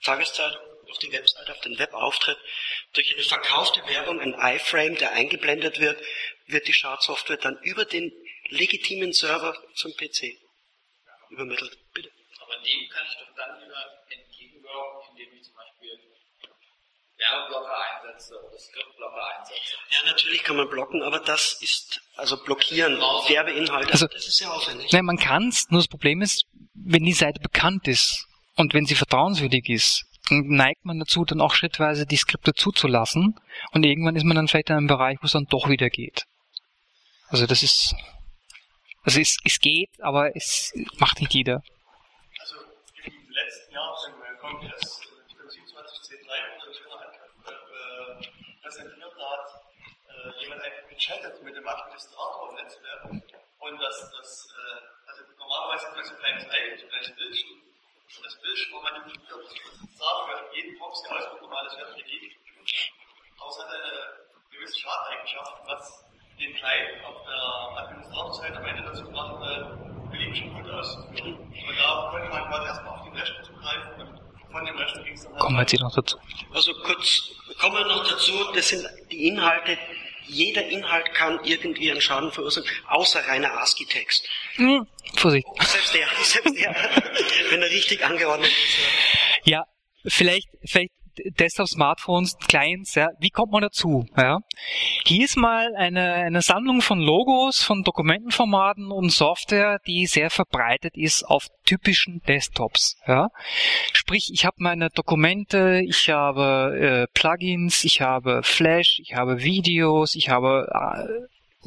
S2: auf die Webseite, auf den Webauftritt, durch eine verkaufte Werbung, ein iFrame, der eingeblendet wird, wird die Schadsoftware dann über den legitimen Server zum PC übermittelt. Bitte.
S6: Aber dem kann ich doch dann lieber entgegenwirken, indem ich zum Beispiel Werbeblocker einsetze oder Skriptblocker einsetze.
S2: Ja, natürlich kann man blocken, aber das ist, also blockieren, Werbeinhalte,
S3: also,
S2: das ist sehr aufwendig.
S3: Nein, man kann's, nur das Problem ist, wenn die Seite bekannt ist und wenn sie vertrauenswürdig ist, dann neigt man dazu, dann auch schrittweise die Skripte zuzulassen und irgendwann ist man dann vielleicht in einem Bereich, wo es dann doch wieder geht. Also das ist... Also es geht, aber es macht nicht jeder.
S4: Also im letzten Jahr im Kongress, ich glaube 27C3 oder so, präsentiert, da hat jemand einfach gechattet mit dem Administrator im Netzwerk und also normalerweise hat man so ein kleines Bildschirm und das Bildschirm war manipuliert. Das sah für jeden Proxy aus, wie normales WebGD. Aber es hat eine gewisse Schadeneigenschaft, was den Client auf der Administratorseite am Ende dazu gebracht, beliebig gut auszuführen. Und da konnte man quasi erstmal auf den Rechner zugreifen und von dem Rechner ging es dann
S3: Kommen wir jetzt noch dazu.
S2: Also kurz, kommen wir noch dazu, das sind die Inhalte, jeder Inhalt kann irgendwie einen Schaden verursachen, außer reiner ASCII-Text.
S3: Vorsicht.
S2: Selbst der, wenn er richtig angeordnet ist.
S3: Ja, vielleicht Desktop, Smartphones, Clients, ja. Wie kommt man dazu? Ja. Hier ist mal eine Sammlung von Logos, von Dokumentenformaten und Software, die sehr verbreitet ist auf typischen Desktops. Ja. Sprich, ich habe meine Dokumente, ich habe Plugins, ich habe Flash, ich habe Videos, ich habe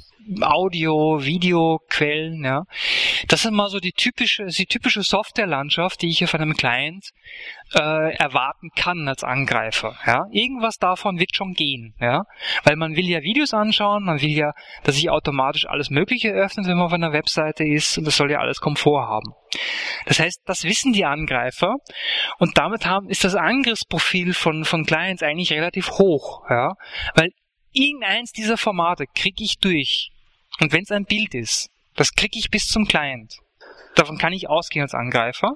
S3: Audio, Videoquellen, ja. Das ist mal so die typische Softwarelandschaft, die ich auf einem Client erwarten kann als Angreifer, ja. Irgendwas davon wird schon gehen, ja. Weil man will ja Videos anschauen, man will ja, dass sich automatisch alles Mögliche öffnet, wenn man auf einer Webseite ist, und das soll ja alles Komfort haben. Das heißt, das wissen die Angreifer und damit ist das Angriffsprofil von Clients eigentlich relativ hoch, ja. Weil irgendeins dieser Formate kriege ich durch. Und wenn es ein Bild ist, das kriege ich bis zum Client. Davon kann ich ausgehen als Angreifer.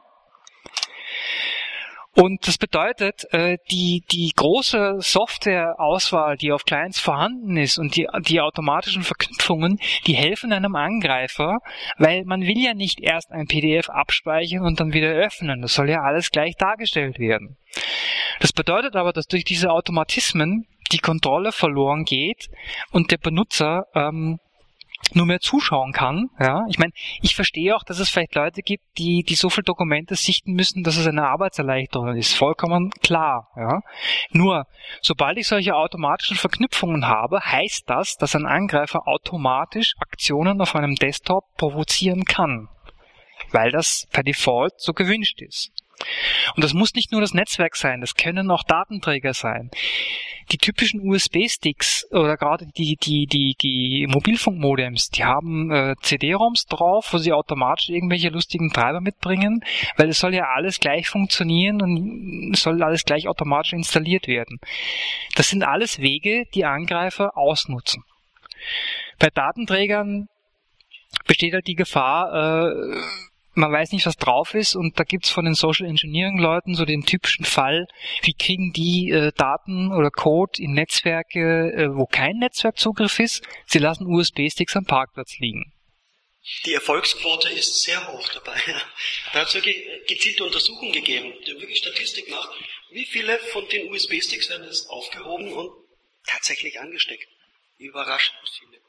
S3: Und das bedeutet, die große Softwareauswahl, die auf Clients vorhanden ist und die automatischen Verknüpfungen, die helfen einem Angreifer, weil man will ja nicht erst ein PDF abspeichern und dann wieder öffnen. Das soll ja alles gleich dargestellt werden. Das bedeutet aber, dass durch diese Automatismen die Kontrolle verloren geht und der Benutzer nur mehr zuschauen kann. Ja, ich meine, ich verstehe auch, dass es vielleicht Leute gibt, die so viele Dokumente sichten müssen, dass es eine Arbeitserleichterung ist. Vollkommen klar. Ja. Nur, sobald ich solche automatischen Verknüpfungen habe, heißt das, dass ein Angreifer automatisch Aktionen auf einem Desktop provozieren kann, weil das per Default so gewünscht ist. Und das muss nicht nur das Netzwerk sein, das können auch Datenträger sein. die typischen USB-Sticks oder gerade die Mobilfunkmodems, die haben CD-ROMs drauf, wo sie automatisch irgendwelche lustigen Treiber mitbringen, weil es soll ja alles gleich funktionieren und es soll alles gleich automatisch installiert werden. Das sind alles Wege, die Angreifer ausnutzen. Bei Datenträgern besteht halt die Gefahr, man weiß nicht, was drauf ist, und da gibt's von den Social Engineering Leuten so den typischen Fall, wie kriegen die Daten oder Code in Netzwerke, wo kein Netzwerkzugriff ist, sie lassen USB-Sticks am Parkplatz liegen.
S2: Die Erfolgsquote ist sehr hoch dabei. Da hat es wirklich gezielte Untersuchungen gegeben, die wirklich Statistik macht, wie viele von den USB-Sticks werden jetzt aufgehoben und tatsächlich angesteckt. Überraschend viele.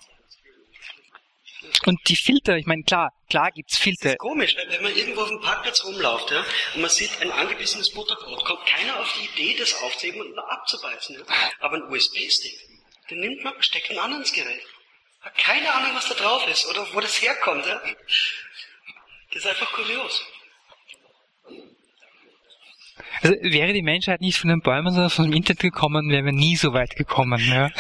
S3: Und die Filter, ich meine, klar gibt's Filter.
S2: Das ist komisch, wenn man irgendwo auf dem Parkplatz rumläuft, ja, und man sieht ein angebissenes Butterbrot, kommt keiner auf die Idee, das aufzuheben und abzubeißen. Ja. Aber ein USB-Stick, den nimmt man, steckt ihn an ins Gerät. Hat keine Ahnung, was da drauf ist oder wo das herkommt. Ja. Das ist einfach kurios.
S3: Also wäre die Menschheit nicht von den Bäumen, sondern vom Internet gekommen, wären wir nie so weit gekommen. Ja.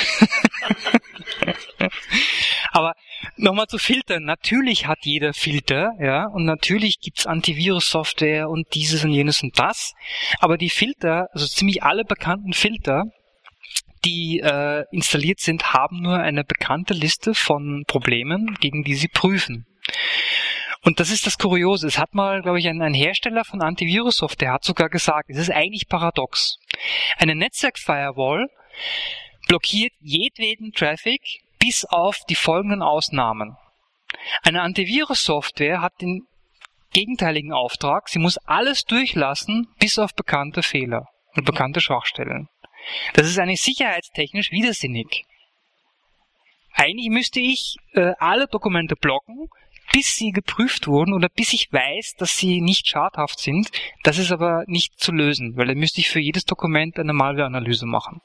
S3: Aber nochmal zu Filtern. Natürlich hat jeder Filter, ja, und natürlich gibt's Antivirus-Software und dieses und jenes und das. Aber die Filter, also ziemlich alle bekannten Filter, die installiert sind, haben nur eine bekannte Liste von Problemen, gegen die sie prüfen. Und das ist das Kuriose. Es hat mal, glaube ich, ein Hersteller von Antivirus-Software hat sogar gesagt, es ist eigentlich paradox. Eine Netzwerk-Firewall blockiert jedweden Traffic bis auf die folgenden Ausnahmen. Eine Antivirus-Software hat den gegenteiligen Auftrag, sie muss alles durchlassen, bis auf bekannte Fehler und bekannte Schwachstellen. Das ist eigentlich sicherheitstechnisch widersinnig. Eigentlich müsste ich alle Dokumente blocken, bis sie geprüft wurden oder bis ich weiß, dass sie nicht schadhaft sind. Das ist aber nicht zu lösen, weil dann müsste ich für jedes Dokument eine Malware-Analyse machen.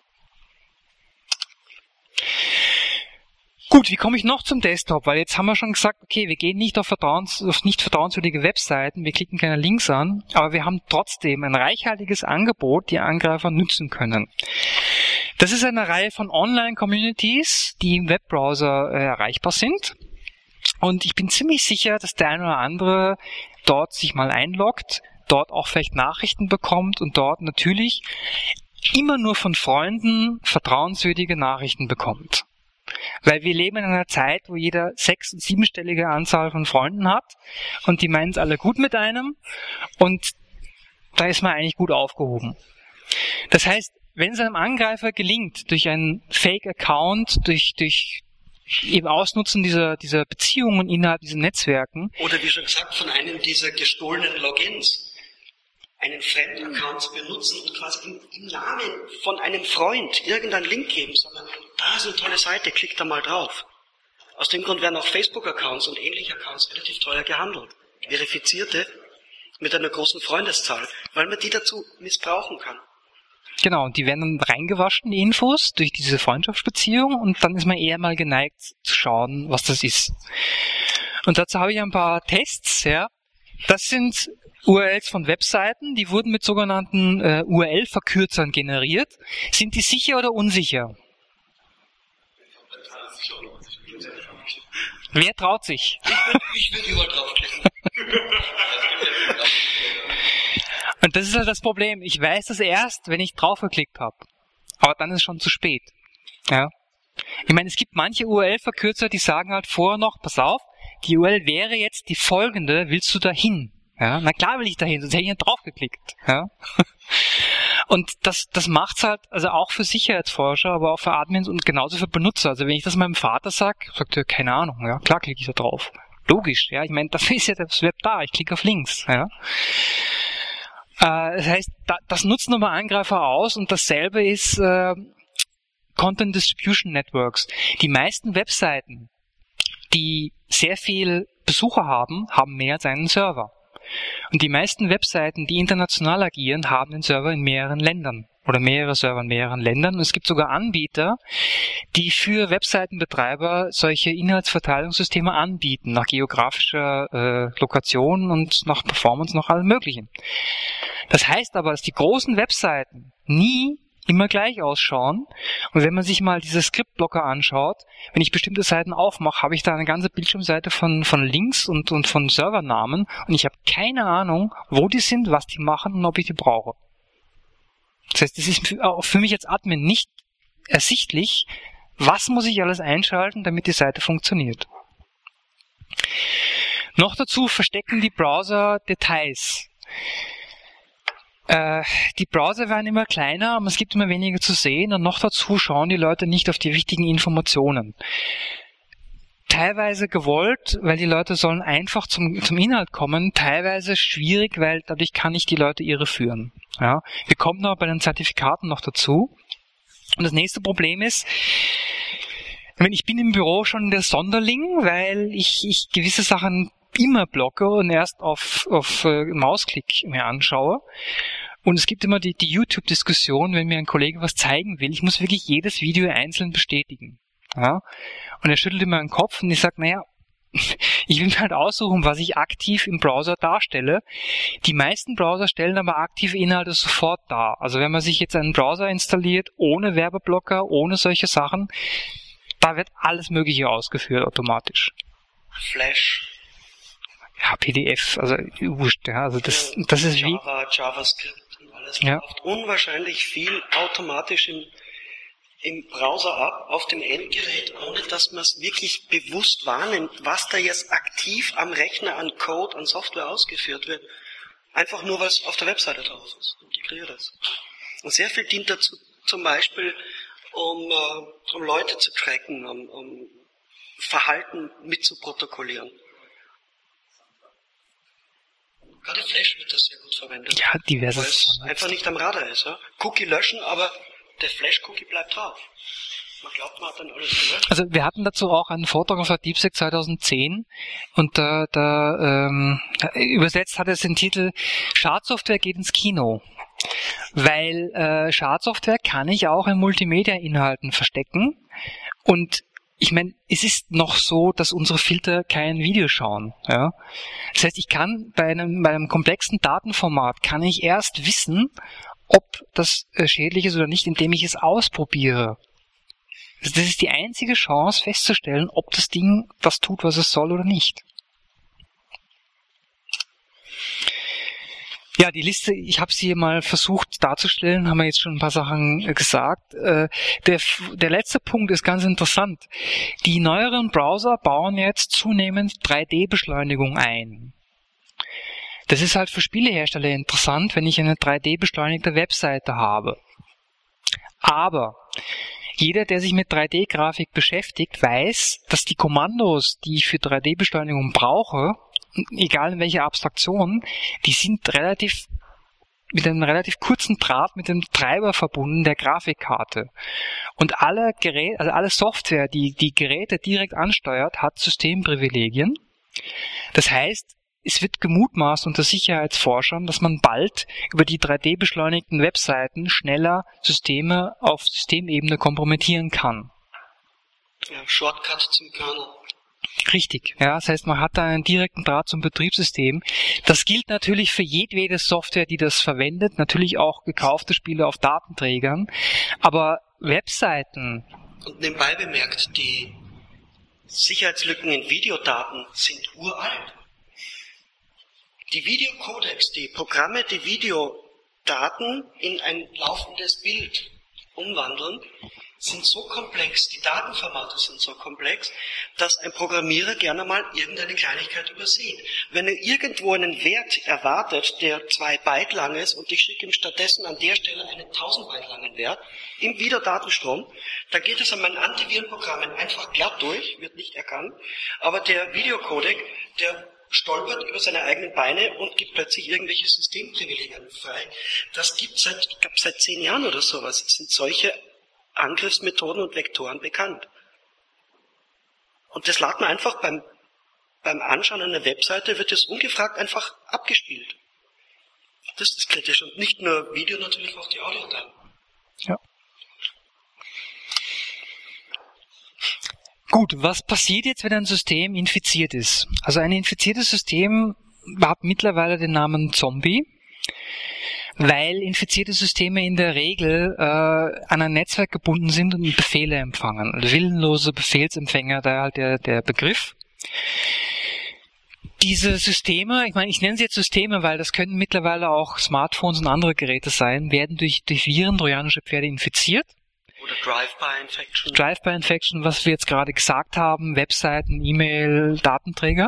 S3: Gut, wie komme ich noch zum Desktop? Weil jetzt haben wir schon gesagt, okay, wir gehen nicht auf nicht vertrauenswürdige Webseiten, wir klicken keine Links an, aber wir haben trotzdem ein reichhaltiges Angebot, die Angreifer nutzen können. Das ist eine Reihe von Online-Communities, die im Webbrowser erreichbar sind. Und ich bin ziemlich sicher, dass der eine oder andere dort sich mal einloggt, dort auch vielleicht Nachrichten bekommt und dort natürlich immer nur von Freunden vertrauenswürdige Nachrichten bekommt. Weil wir leben in einer Zeit, wo jeder 6- und 7-stellige Anzahl von Freunden hat und die meinen es alle gut mit einem und da ist man eigentlich gut aufgehoben. Das heißt, wenn es einem Angreifer gelingt, durch einen Fake-Account, durch eben Ausnutzen dieser Beziehungen innerhalb dieser Netzwerken.
S2: Oder wie schon gesagt, von einem dieser gestohlenen Logins einen Fremdaccount zu benutzen und quasi im Namen von einem Freund irgendeinen Link geben, sondern da ist eine tolle Seite, klickt da mal drauf. Aus dem Grund werden auch Facebook-Accounts und ähnliche Accounts relativ teuer gehandelt. Verifizierte mit einer großen Freundeszahl, weil man die dazu missbrauchen kann.
S3: Genau, und die werden dann reingewaschen, die Infos, durch diese Freundschaftsbeziehung und dann ist man eher mal geneigt zu schauen, was das ist. Und dazu habe ich ein paar Tests, ja. Das sind URLs von Webseiten, die wurden mit sogenannten URL-Verkürzern generiert. Sind die sicher oder unsicher? Wer traut sich?
S2: Ich würde überall draufklicken.
S3: Und das ist halt das Problem. Ich weiß das erst, wenn ich draufgeklickt habe. Aber dann ist es schon zu spät. Ja. Ich meine, es gibt manche URL-Verkürzer, die sagen halt vorher noch, pass auf, die URL wäre jetzt die folgende, willst du dahin? Ja, na klar will ich dahin, sonst hätte ich nicht draufgeklickt. Ja. Und das macht's halt, also auch für Sicherheitsforscher, aber auch für Admins und genauso für Benutzer. Also wenn ich das meinem Vater sage, sagt er, keine Ahnung, ja, klar klicke ich da drauf. Logisch, ja, ich meine, dafür ist ja das Web da, ich klicke auf links, ja. Das heißt, das nutzen aber Angreifer aus und dasselbe ist Content Distribution Networks. Die meisten Webseiten, die sehr viel Besucher haben, haben mehr als einen Server. Und die meisten Webseiten, die international agieren, haben den Server in mehreren Ländern oder mehrere Server in mehreren Ländern. Und es gibt sogar Anbieter, die für Webseitenbetreiber solche Inhaltsverteilungssysteme anbieten, nach geografischer Lokation und nach Performance, nach allem Möglichen. Das heißt aber, dass die großen Webseiten nie immer gleich ausschauen. Und wenn man sich mal diese Skriptblocker anschaut, wenn ich bestimmte Seiten aufmache, habe ich da eine ganze Bildschirmseite von Links und von Servernamen und ich habe keine Ahnung, wo die sind, was die machen und ob ich die brauche. Das heißt, es ist für mich als Admin nicht ersichtlich, was muss ich alles einschalten, damit die Seite funktioniert. Noch dazu verstecken die Browser Details. Die Browser werden immer kleiner, aber es gibt immer weniger zu sehen und noch dazu schauen die Leute nicht auf die wichtigen Informationen. Teilweise gewollt, weil die Leute sollen einfach zum Inhalt kommen, teilweise schwierig, weil dadurch kann ich die Leute irreführen. Ja, wir kommen noch bei den Zertifikaten noch dazu. Und das nächste Problem ist, ich bin im Büro schon der Sonderling, weil ich gewisse Sachen immer blocke und erst auf Mausklick mir anschaue. Und es gibt immer die YouTube-Diskussion, wenn mir ein Kollege was zeigen will, ich muss wirklich jedes Video einzeln bestätigen. Ja? Und er schüttelt immer den Kopf und ich sage, naja, ich will mir halt aussuchen, was ich aktiv im Browser darstelle. Die meisten Browser stellen aber aktive Inhalte sofort dar. Also wenn man sich jetzt einen Browser installiert, ohne Werbeblocker, ohne solche Sachen, da wird alles Mögliche ausgeführt automatisch.
S2: Flash.
S3: Ja, PDF, also wurscht, ja, also das ist
S2: Java, JavaScript und alles.
S3: Ja.
S2: Läuft unwahrscheinlich viel automatisch im Browser ab, auf dem Endgerät, ohne dass man es wirklich bewusst wahrnimmt, was da jetzt aktiv am Rechner an Code, an Software ausgeführt wird. Einfach nur, weil es auf der Webseite drauf ist. Integriert ist. Und sehr viel dient dazu, zum Beispiel, um Leute zu tracken, um Verhalten mitzuprotokollieren. Gerade Flash wird das sehr gut verwendet.
S3: Ja, diverse.
S2: Weil es einfach nicht am Radar ist. Ja? Cookie löschen, aber der Flash-Cookie bleibt drauf. Man glaubt, man hat dann alles gelöscht.
S3: Also wir hatten dazu auch einen Vortrag auf der DeepSec 2010 und da übersetzt hat es den Titel Schadsoftware geht ins Kino. Weil Schadsoftware kann ich auch in Multimedia-Inhalten verstecken und ich meine, es ist noch so, dass unsere Filter kein Video schauen. Ja? Das heißt, ich kann bei einem komplexen Datenformat kann ich erst wissen, ob das schädlich ist oder nicht, indem ich es ausprobiere. Also das ist die einzige Chance festzustellen, ob das Ding das tut, was es soll oder nicht. Ja, die Liste, ich habe sie mal versucht darzustellen, haben wir jetzt schon ein paar Sachen gesagt. Der letzte Punkt ist ganz interessant. Die neueren Browser bauen jetzt zunehmend 3D-Beschleunigung ein. Das ist halt für Spielehersteller interessant, wenn ich eine 3D-beschleunigte Webseite habe. Aber jeder, der sich mit 3D-Grafik beschäftigt, weiß, dass die Kommandos, die ich für 3D-Beschleunigung brauche, egal in welcher Abstraktion, die sind mit einem relativ kurzen Draht mit dem Treiber verbunden der Grafikkarte. Und alle Software, die die Geräte direkt ansteuert, hat Systemprivilegien. Das heißt, es wird gemutmaßt unter Sicherheitsforschern, dass man bald über die 3D-beschleunigten Webseiten schneller Systeme auf Systemebene kompromittieren kann.
S2: Ja, Shortcut zum Kernel.
S3: Richtig, ja, das heißt, man hat da einen direkten Draht zum Betriebssystem. Das gilt natürlich für jedwede Software, die das verwendet, natürlich auch gekaufte Spiele auf Datenträgern, aber Webseiten...
S2: Und nebenbei bemerkt, die Sicherheitslücken in Videodaten sind uralt. Die Videocodecs, die Programme, die Videodaten in ein laufendes Bild umwandeln, sind so komplex, die Datenformate sind so komplex, dass ein Programmierer gerne mal irgendeine Kleinigkeit übersieht. Wenn er irgendwo einen Wert erwartet, der 2 Byte lang ist und ich schicke ihm stattdessen an der Stelle einen 1000 Byte langen Wert im Videodatenstrom, dann geht es an meinen Antivirenprogrammen einfach glatt durch, wird nicht erkannt, aber der Videocodec, der stolpert über seine eigenen Beine und gibt plötzlich irgendwelche Systemprivilegien frei. Das gibt seit 10 Jahren oder sowas. Es sind solche Angriffsmethoden und Vektoren bekannt. Und das lädt man einfach beim Anschauen einer Webseite, wird das ungefragt einfach abgespielt. Das ist kritisch. Und nicht nur Video, natürlich auch die Audiodaten.
S3: Ja. Gut, was passiert jetzt, wenn ein System infiziert ist? Also ein infiziertes System hat mittlerweile den Namen Zombie. weil infizierte Systeme in der Regel an ein Netzwerk gebunden sind und Befehle empfangen. Also willenlose Befehlsempfänger, da halt der Begriff. Diese Systeme, ich meine, ich nenne sie jetzt Systeme, weil das können mittlerweile auch Smartphones und andere Geräte sein, werden durch Viren, trojanische Pferde infiziert.
S2: Oder Drive-by-Infection.
S3: Drive-by-Infection, was wir jetzt gerade gesagt haben, Webseiten, E-Mail, Datenträger.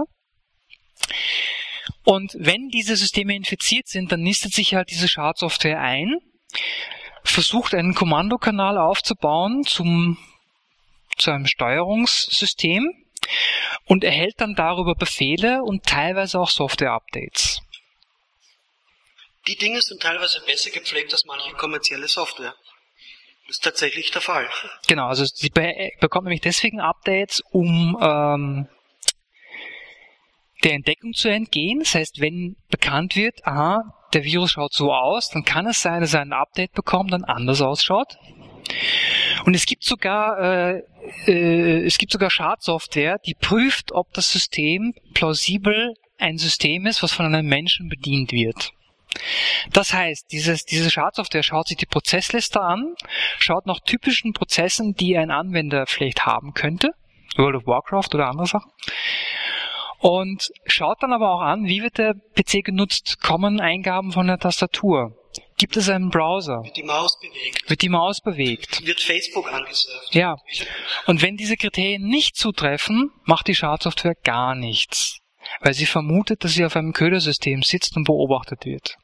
S3: Und wenn diese Systeme infiziert sind, dann nistet sich halt diese Schadsoftware ein, versucht einen Kommandokanal aufzubauen zu einem Steuerungssystem und erhält dann darüber Befehle und teilweise auch Software-Updates.
S2: Die Dinge sind teilweise besser gepflegt als manche kommerzielle Software. Das ist tatsächlich der Fall.
S3: Genau, also sie bekommt nämlich deswegen Updates, um der Entdeckung zu entgehen. Das heißt, wenn bekannt wird, aha, der Virus schaut so aus, dann kann es sein, dass er ein Update bekommt, dann anders ausschaut. Und es gibt sogar Schadsoftware, die prüft, ob das System plausibel ein System ist, was von einem Menschen bedient wird. Das heißt, diese Schadsoftware schaut sich die Prozessliste an, schaut nach typischen Prozessen, die ein Anwender vielleicht haben könnte, World of Warcraft oder andere Sachen, und schaut dann aber auch an, wie wird der PC genutzt, kommen Eingaben von der Tastatur, gibt es einen Browser,
S2: Wird die Maus bewegt?
S3: wird die Maus bewegt.
S2: Wird Facebook angesurft?
S3: Ja, und wenn diese Kriterien nicht zutreffen, macht die Schadsoftware gar nichts, weil sie vermutet, dass sie auf einem Ködersystem sitzt und beobachtet wird.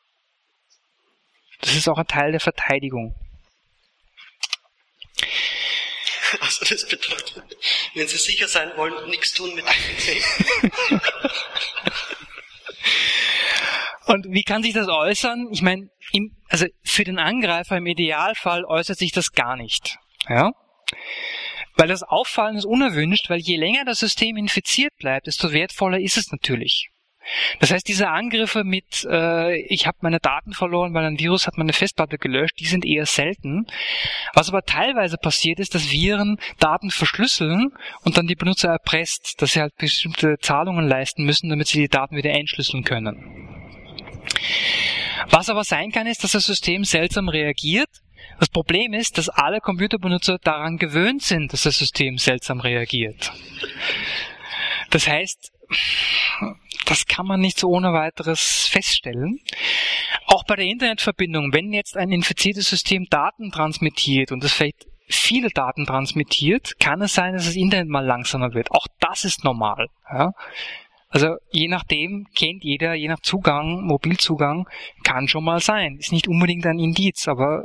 S3: Das ist auch ein Teil der Verteidigung.
S2: Also das bedeutet, wenn Sie sicher sein wollen, nichts tun mit dem PC.
S3: Und wie kann sich das äußern? Ich meine, also für den Angreifer im Idealfall äußert sich das gar nicht. Ja? Weil das Auffallen ist unerwünscht, weil je länger das System infiziert bleibt, desto wertvoller ist es natürlich. Das heißt, diese Angriffe mit ich habe meine Daten verloren, weil ein Virus hat meine Festplatte gelöscht, die sind eher selten. Was aber teilweise passiert ist, dass Viren Daten verschlüsseln und dann die Benutzer erpresst, dass sie halt bestimmte Zahlungen leisten müssen, damit sie die Daten wieder entschlüsseln können. Was aber sein kann, ist, dass das System seltsam reagiert. Das Problem ist, dass alle Computerbenutzer daran gewöhnt sind, dass das System seltsam reagiert. Das heißt, das kann man nicht so ohne weiteres feststellen. Auch bei der Internetverbindung, wenn jetzt ein infiziertes System Daten transmittiert und es vielleicht viele Daten transmittiert, kann es sein, dass das Internet mal langsamer wird. Auch das ist normal. Ja? Also je nachdem kennt jeder, je nach Zugang, Mobilzugang, kann schon mal sein. Ist nicht unbedingt ein Indiz, aber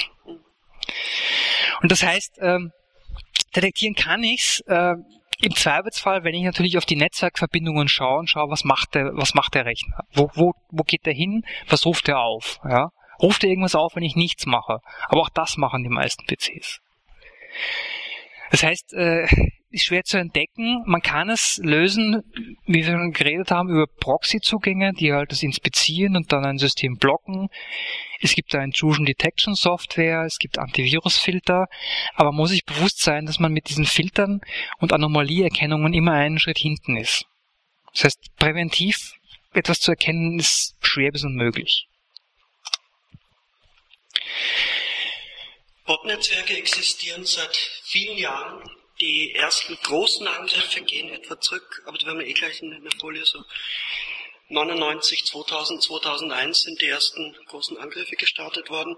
S3: und das heißt, detektieren kann ich's im Zweifelsfall, wenn ich natürlich auf die Netzwerkverbindungen schaue und schaue, was macht der Rechner? Wo geht der hin? Was ruft er auf? Ja? Ruft er irgendwas auf, wenn ich nichts mache? Aber auch das machen die meisten PCs. Das heißt, ist schwer zu entdecken. Man kann es lösen, wie wir schon geredet haben, über Proxy-Zugänge, die halt das inspizieren und dann ein System blocken. Es gibt da Intrusion Detection Software, es gibt Antivirusfilter, aber man muss sich bewusst sein, dass man mit diesen Filtern und Anomalieerkennungen immer einen Schritt hinten ist. Das heißt, präventiv etwas zu erkennen ist schwer bis unmöglich.
S2: Botnetzwerke existieren seit vielen Jahren. Die ersten großen Angriffe gehen etwa zurück, aber da werden wir eh gleich in der Folie so. 99, 2000, 2001 sind die ersten großen Angriffe gestartet worden.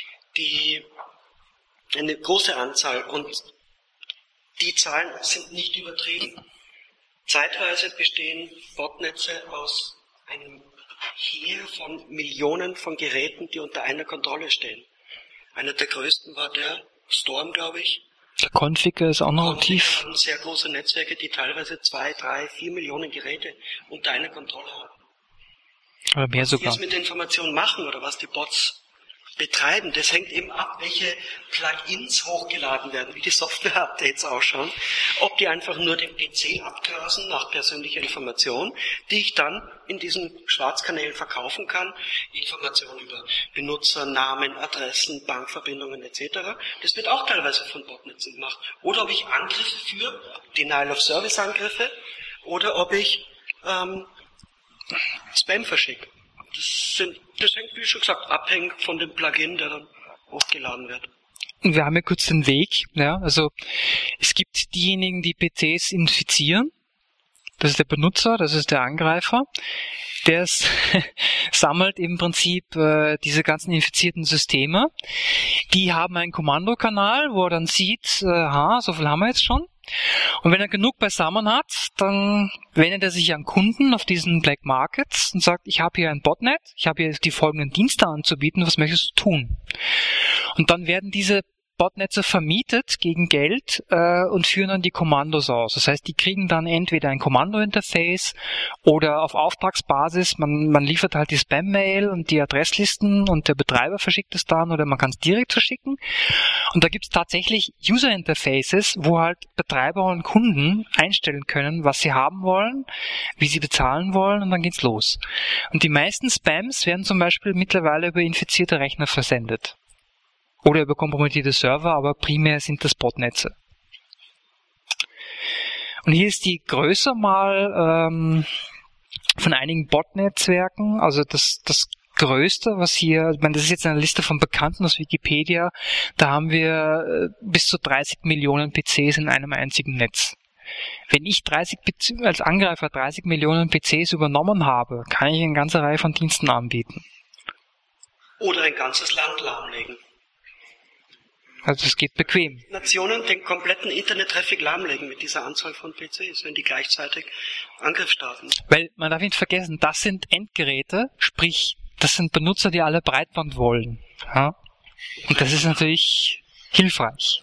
S2: Eine große Anzahl, und die Zahlen sind nicht übertrieben. Zeitweise bestehen Botnetze aus einem Heer von Millionen von Geräten, die unter einer Kontrolle stehen. Einer der größten war der Storm, glaube ich.
S3: Der Configure ist auch noch aktiv.
S2: Configure haben sehr große Netzwerke, die teilweise 2, 3, 4 Millionen Geräte unter einer Kontrolle haben.
S3: Oder mehr sogar.
S2: Was die jetzt mit Informationen machen oder was die Bots betreiben, das hängt eben ab, welche Plugins hochgeladen werden, wie die Software-Updates ausschauen, ob die einfach nur den PC abgrasen nach persönlicher Information, die ich dann in diesen Schwarzkanälen verkaufen kann, Informationen über Benutzer, Namen, Adressen, Bankverbindungen etc. Das wird auch teilweise von Botnetzen gemacht. Oder ob ich Angriffe führe, Denial-of-Service-Angriffe, oder ob ich Spam verschicke. Das sind Das hängt, wie schon gesagt, abhängig von dem Plugin, der dann hochgeladen wird.
S3: Und wir haben ja kurz den Weg. Ja, also es gibt diejenigen, die PCs infizieren. Das ist der Benutzer, das ist der Angreifer. Der sammelt im Prinzip diese ganzen infizierten Systeme. Die haben einen Kommandokanal, wo er dann sieht, so viel haben wir jetzt schon. Und wenn er genug beisammen hat, dann wendet er sich an Kunden auf diesen Black Markets und sagt, ich habe hier ein Botnet, ich habe hier die folgenden Dienste anzubieten, was möchtest du tun? Und dann werden diese Botnetze vermietet gegen Geld und führen dann die Kommandos aus. Das heißt, die kriegen dann entweder ein Kommando-Interface oder auf Auftragsbasis, man liefert halt die Spam-Mail und die Adresslisten und der Betreiber verschickt es dann oder man kann es direkt verschicken. Und da gibt es tatsächlich User-Interfaces, wo halt Betreiber und Kunden einstellen können, was sie haben wollen, wie sie bezahlen wollen und dann geht's los. Und die meisten Spams werden zum Beispiel mittlerweile über infizierte Rechner versendet. Oder über kompromittierte Server, aber primär sind das Botnetze. Und hier ist die Größe mal von einigen Botnetzwerken, also das Größte, was hier, ich meine, das ist jetzt eine Liste von Bekannten aus Wikipedia, da haben wir bis zu 30 Millionen PCs in einem einzigen Netz. Wenn ich als Angreifer 30 Millionen PCs übernommen habe, kann ich eine ganze Reihe von Diensten anbieten.
S2: Oder ein ganzes Land lahmlegen.
S3: Also es geht bequem.
S2: Nationen den kompletten Internet-Traffic lahmlegen mit dieser Anzahl von PCs, wenn die gleichzeitig Angriff starten.
S3: Weil man darf nicht vergessen, das sind Endgeräte, sprich, das sind Benutzer, die alle Breitband wollen. Ja? Und das ist natürlich hilfreich.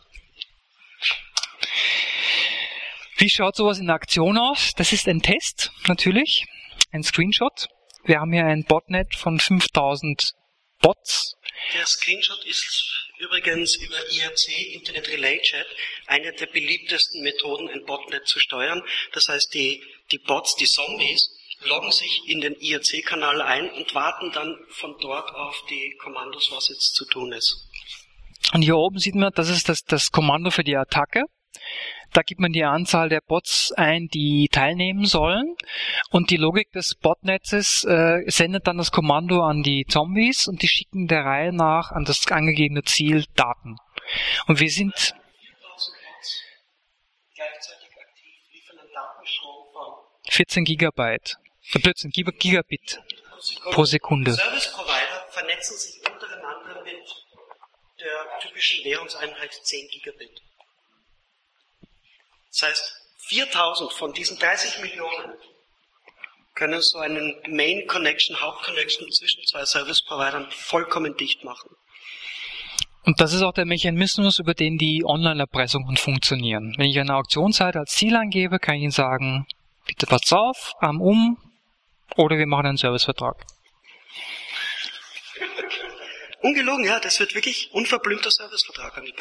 S3: Wie schaut sowas in Aktion aus? Das ist ein Test, natürlich. Ein Screenshot. Wir haben hier ein Botnet von 5000 Bots.
S2: Der Screenshot ist übrigens über IRC, Internet Relay Chat, eine der beliebtesten Methoden, ein Botnet zu steuern. Das heißt, die Bots, die Zombies, loggen sich in den IRC-Kanal ein und warten dann von dort auf die Kommandos, was jetzt zu tun ist.
S3: Und hier oben sieht man, das ist das Kommando für die Attacke. Da gibt man die Anzahl der Bots ein, die teilnehmen sollen. Und die Logik des Botnetzes sendet dann das Kommando an die Zombies und die schicken der Reihe nach an das angegebene Ziel Daten. Und wir sind
S2: 4000 Bots gleichzeitig aktiv, liefern einen Datenstrom von
S3: 14 Gigabyte. Plötzlich Gigabit pro Sekunde.
S2: Service-Provider vernetzen sich untereinander mit der typischen Währungseinheit 10 Gigabit. Das heißt, 4000 von diesen 30 Millionen können so einen Main-Connection, Hauptconnection zwischen zwei Service-Providern vollkommen dicht machen.
S3: Und das ist auch der Mechanismus, über den die Online-Erpressungen funktionieren. Wenn ich eine Auktionsseite als Ziel angebe, kann ich Ihnen sagen, bitte passt auf, oder wir machen einen Servicevertrag.
S2: Ungelogen, ja, das wird wirklich unverblümter Servicevertrag angeboten.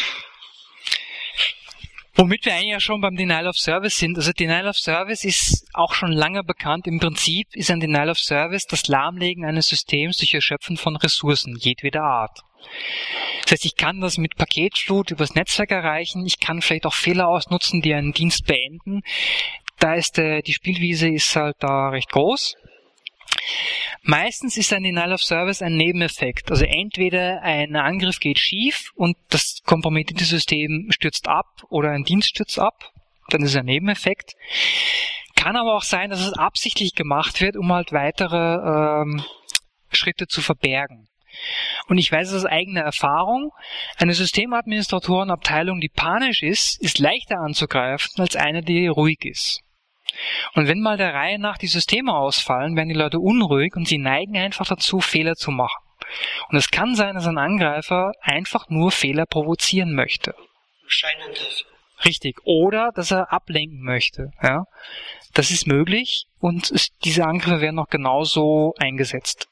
S3: Womit wir eigentlich ja schon beim Denial of Service sind. Also Denial of Service ist auch schon lange bekannt. Im Prinzip ist ein Denial of Service das Lahmlegen eines Systems durch Erschöpfen von Ressourcen jedweder Art. Das heißt, ich kann das mit Paketflut übers Netzwerk erreichen. Ich kann vielleicht auch Fehler ausnutzen, die einen Dienst beenden. Da ist die Spielwiese ist halt da recht groß. Meistens ist ein Denial of Service ein Nebeneffekt. Also entweder ein Angriff geht schief und das kompromittierte System stürzt ab oder ein Dienst stürzt ab. Dann ist es ein Nebeneffekt. Kann aber auch sein, dass es absichtlich gemacht wird, um halt weitere Schritte zu verbergen. Und ich weiß aus eigener Erfahrung, eine Systemadministratorenabteilung, die panisch ist leichter anzugreifen als eine, die ruhig ist. Und wenn mal der Reihe nach die Systeme ausfallen, werden die Leute unruhig und sie neigen einfach dazu, Fehler zu machen. Und es kann sein, dass ein Angreifer einfach nur Fehler provozieren möchte.
S2: Scheinangriff.
S3: Richtig. Oder, dass er ablenken möchte. Ja? Das ist möglich und diese Angriffe werden noch genauso eingesetzt.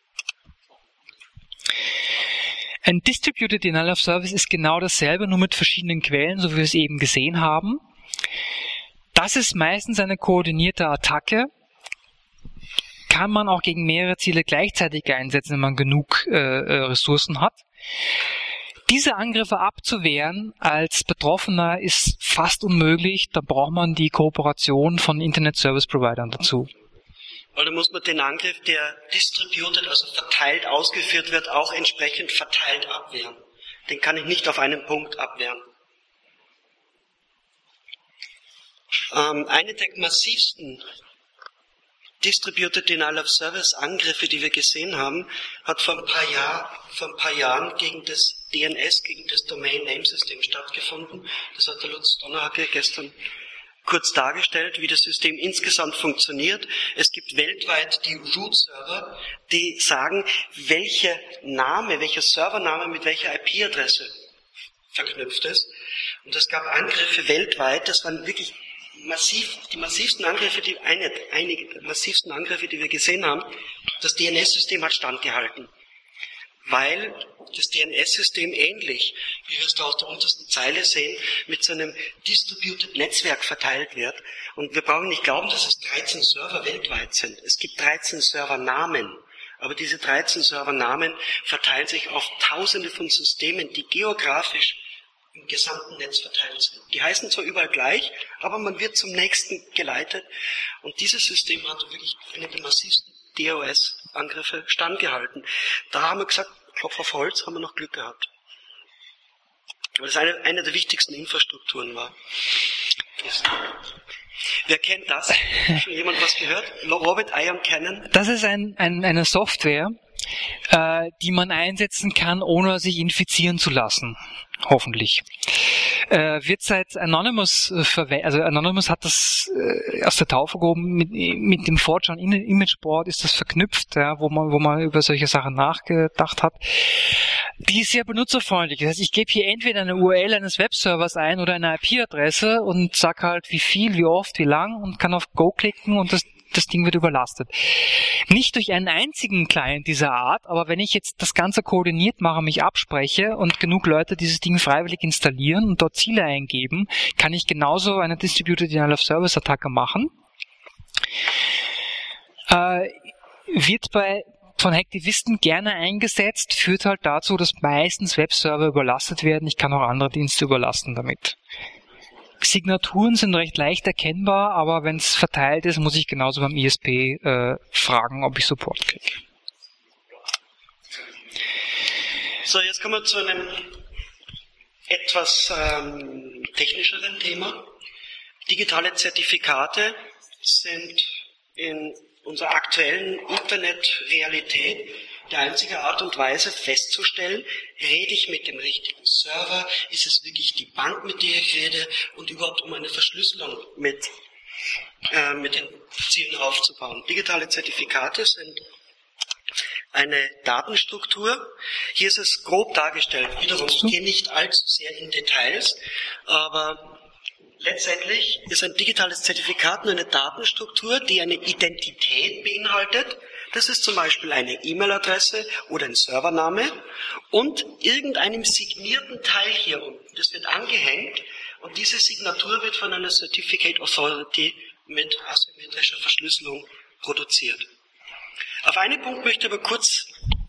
S3: Ein Distributed Denial of Service ist genau dasselbe, nur mit verschiedenen Quellen, so wie wir es eben gesehen haben. Das ist meistens eine koordinierte Attacke. Kann man auch gegen mehrere Ziele gleichzeitig einsetzen, wenn man genug Ressourcen hat. Diese Angriffe abzuwehren als Betroffener ist fast unmöglich. Da braucht man die Kooperation von Internet Service Providern dazu.
S2: Oder muss man den Angriff, der distributed, also verteilt ausgeführt wird, auch entsprechend verteilt abwehren? Den kann ich nicht auf einen Punkt abwehren. Eine der massivsten Distributed Denial of Service Angriffe, die wir gesehen haben, hat vor ein paar Jahren gegen das DNS, gegen das Domain Name System stattgefunden. Das hat der Lutz Donnerhacke gestern kurz dargestellt, wie das System insgesamt funktioniert. Es gibt weltweit die Root-Server, die sagen, welcher Servername mit welcher IP-Adresse verknüpft ist. Und es gab Angriffe weltweit, das waren wirklich die massivsten Angriffe, einige der massivsten Angriffe, die wir gesehen haben. Das DNS-System hat standgehalten, weil das DNS-System ähnlich, wie wir es da auf der untersten Zeile sehen, mit so einem Distributed Netzwerk verteilt wird. Und wir brauchen nicht glauben, dass es 13 Server weltweit sind. Es gibt 13 Servernamen. Aber diese 13 Servernamen verteilen sich auf Tausende von Systemen, die geografisch im gesamten Netz verteilt sind. Die heißen zwar überall gleich, aber man wird zum nächsten geleitet. Und dieses System hat wirklich eine der massivsten DOS-Angriffe standgehalten. Da haben wir gesagt, Klopf auf Holz, haben wir noch Glück gehabt. Weil das eine der wichtigsten Infrastrukturen war. Wer kennt das? Schon jemand was gehört? Robert Ion Cannon?
S3: Das ist eine Software, die man einsetzen kann, ohne sich infizieren zu lassen. Hoffentlich. Wird seit Anonymous also Anonymous hat das aus der Taufe gehoben, mit dem Fortran Imageboard ist das verknüpft, ja, wo man über solche Sachen nachgedacht hat. Die ist sehr benutzerfreundlich. Das heißt, ich gebe hier entweder eine URL eines Webservers ein oder eine IP-Adresse und sag halt, wie viel, wie oft, wie lang und kann auf Go klicken und das Ding wird überlastet. Nicht durch einen einzigen Client dieser Art, aber wenn ich jetzt das Ganze koordiniert mache, mich abspreche und genug Leute dieses Ding freiwillig installieren und dort Ziele eingeben, kann ich genauso eine Distributed Denial of Service Attacke machen. Wird von Hacktivisten gerne eingesetzt, führt halt dazu, dass meistens Webserver überlastet werden. Ich kann auch andere Dienste überlasten damit. Signaturen sind recht leicht erkennbar, aber wenn es verteilt ist, muss ich genauso beim ISP fragen, ob ich Support kriege.
S2: So, jetzt kommen wir zu einem etwas technischeren Thema. Digitale Zertifikate sind in unserer aktuellen Internetrealität die einzige Art und Weise festzustellen, rede ich mit dem richtigen Server, ist es wirklich die Bank, mit der ich rede und überhaupt um eine Verschlüsselung mit den Zielen aufzubauen. Digitale Zertifikate sind eine Datenstruktur. Hier ist es grob dargestellt. Wiederum, ich gehe nicht allzu sehr in Details, aber letztendlich ist ein digitales Zertifikat nur eine Datenstruktur, die eine Identität beinhaltet. Das ist zum Beispiel eine E-Mail-Adresse oder ein Servername und irgendeinem signierten Teil hier unten. Das wird angehängt und diese Signatur wird von einer Certificate Authority mit asymmetrischer Verschlüsselung produziert. Auf einen Punkt möchte ich aber kurz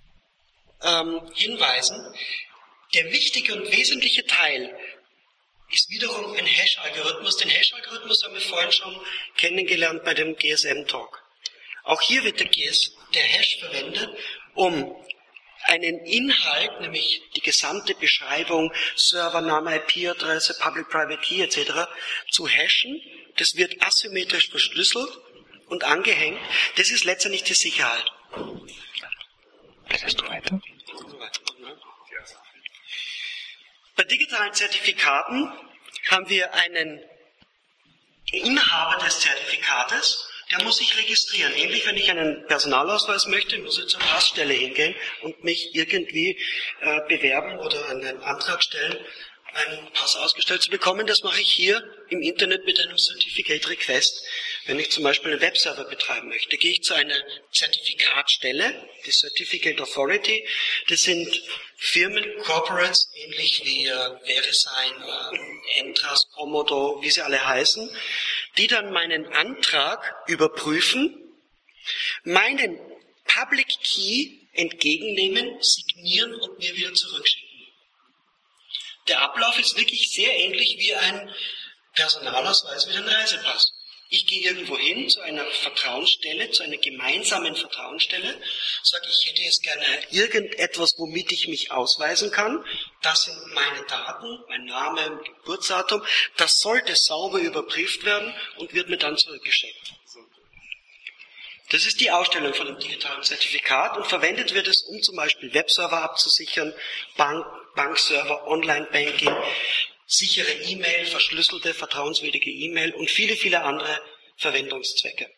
S2: hinweisen. Der wichtige und wesentliche Teil ist wiederum ein Hash-Algorithmus. Den Hash-Algorithmus haben wir vorhin schon kennengelernt bei dem GSM-Talk. Auch hier wird der Hash verwendet, um einen Inhalt, nämlich die gesamte Beschreibung, Servername, IP-Adresse, Public-Private Key etc. zu hashen. Das wird asymmetrisch verschlüsselt und angehängt. Das ist letztendlich die Sicherheit.
S3: Blätterst du weiter?
S2: Bei digitalen Zertifikaten haben wir einen Inhaber des Zertifikates, der muss sich registrieren. Ähnlich, wenn ich einen Personalausweis möchte, muss ich zur Passstelle hingehen und mich irgendwie bewerben oder einen Antrag stellen, einen Pass ausgestellt zu bekommen. Das mache ich hier im Internet mit einem Certificate Request. Wenn ich zum Beispiel einen Webserver betreiben möchte, gehe ich zu einer Zertifikatstelle, die Certificate Authority. Das sind Firmen, Corporates, ähnlich wie VeriSign, Entras, Pomodo, wie sie alle heißen, die dann meinen Antrag überprüfen, meinen Public Key entgegennehmen, signieren und mir wieder zurückschicken. Der Ablauf ist wirklich sehr ähnlich wie ein Personalausweis, wie ein Reisepass. Ich gehe irgendwo hin zu einer Vertrauensstelle, zu einer gemeinsamen Vertrauensstelle, sage, ich hätte jetzt gerne irgendetwas, womit ich mich ausweisen kann. Das sind meine Daten, mein Name, Geburtsdatum. Das sollte sauber überprüft werden und wird mir dann zurückgeschickt. Das ist die Ausstellung von einem digitalen Zertifikat und verwendet wird es, um zum Beispiel Webserver abzusichern, Bankserver, Online-Banking, sichere E-Mail, verschlüsselte, vertrauenswürdige E-Mail und viele, viele andere Verwendungszwecke.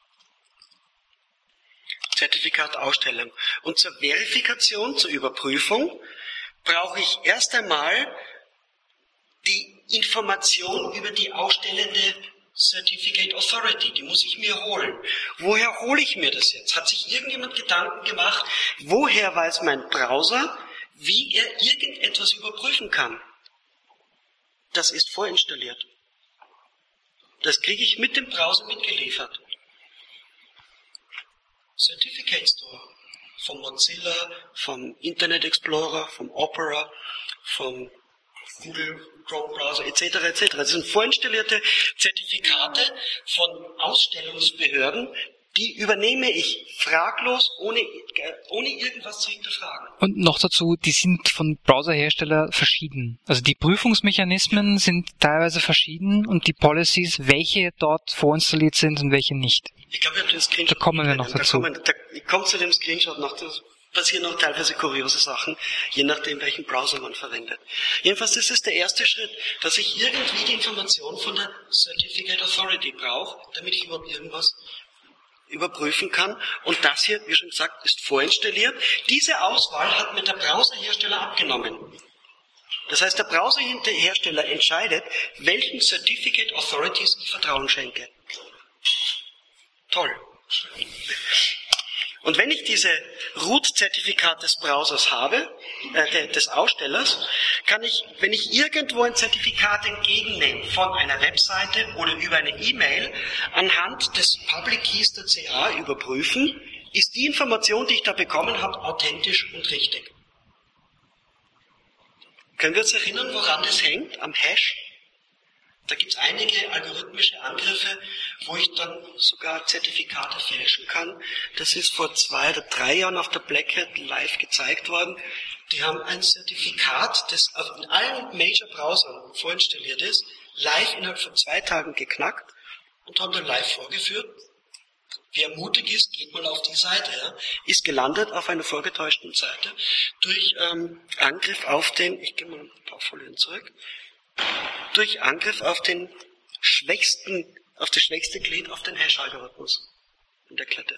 S2: Zertifikatausstellung. Und zur Verifikation, zur Überprüfung, brauche ich erst einmal die Information über die ausstellende Certificate Authority, die muss ich mir holen. Woher hole ich mir das jetzt? Hat sich irgendjemand Gedanken gemacht, woher weiß mein Browser, wie er irgendetwas überprüfen kann? Das ist vorinstalliert. Das kriege ich mit dem Browser mitgeliefert. Certificate Store. Vom Mozilla, vom Internet Explorer, vom Opera, vom Google Chrome Browser etc. etc. Das sind vorinstallierte Zertifikate von Ausstellungsbehörden, die übernehme ich fraglos, ohne irgendwas zu hinterfragen.
S3: Und noch dazu, die sind von Browserhersteller verschieden. Also die Prüfungsmechanismen sind teilweise verschieden und die Policies, welche dort vorinstalliert sind und welche nicht.
S2: Ich glaube, ich habe den Screenshot.
S3: Da kommen wir noch dazu.
S2: Ich komme zu dem Screenshot noch. Da passieren noch teilweise kuriose Sachen, je nachdem, welchen Browser man verwendet. Jedenfalls, das ist der erste Schritt, dass ich irgendwie die Information von der Certificate Authority brauche, damit ich überhaupt irgendwas überprüfen kann. Und das hier, wie schon gesagt, ist vorinstalliert. Diese Auswahl hat mir der Browserhersteller abgenommen. Das heißt, der Browserhersteller entscheidet, welchen Certificate Authorities ich Vertrauen schenke. Toll. Und wenn ich diese Root-Zertifikat des Browsers habe, des Ausstellers, kann ich, wenn ich irgendwo ein Zertifikat entgegennehme von einer Webseite oder über eine E-Mail, anhand des Public Keys der CA überprüfen, ist die Information, die ich da bekommen habe, authentisch und richtig. Können wir uns erinnern, woran das hängt? Am Hash? Da gibt es einige algorithmische Angriffe, wo ich dann sogar Zertifikate fälschen kann. Das ist vor 2 oder 3 Jahren auf der Black Hat live gezeigt worden. Die haben ein Zertifikat, das in allen Major-Browsern vorinstalliert ist, live innerhalb von 2 Tagen geknackt und haben dann live vorgeführt. Wer mutig ist, geht mal auf die Seite. Ja. Ist gelandet auf einer vorgetäuschten Seite durch Angriff auf den, ich gehe mal ein paar Folien zurück, durch Angriff auf das schwächste Glied, auf den Hash-Algorithmus in der Kette.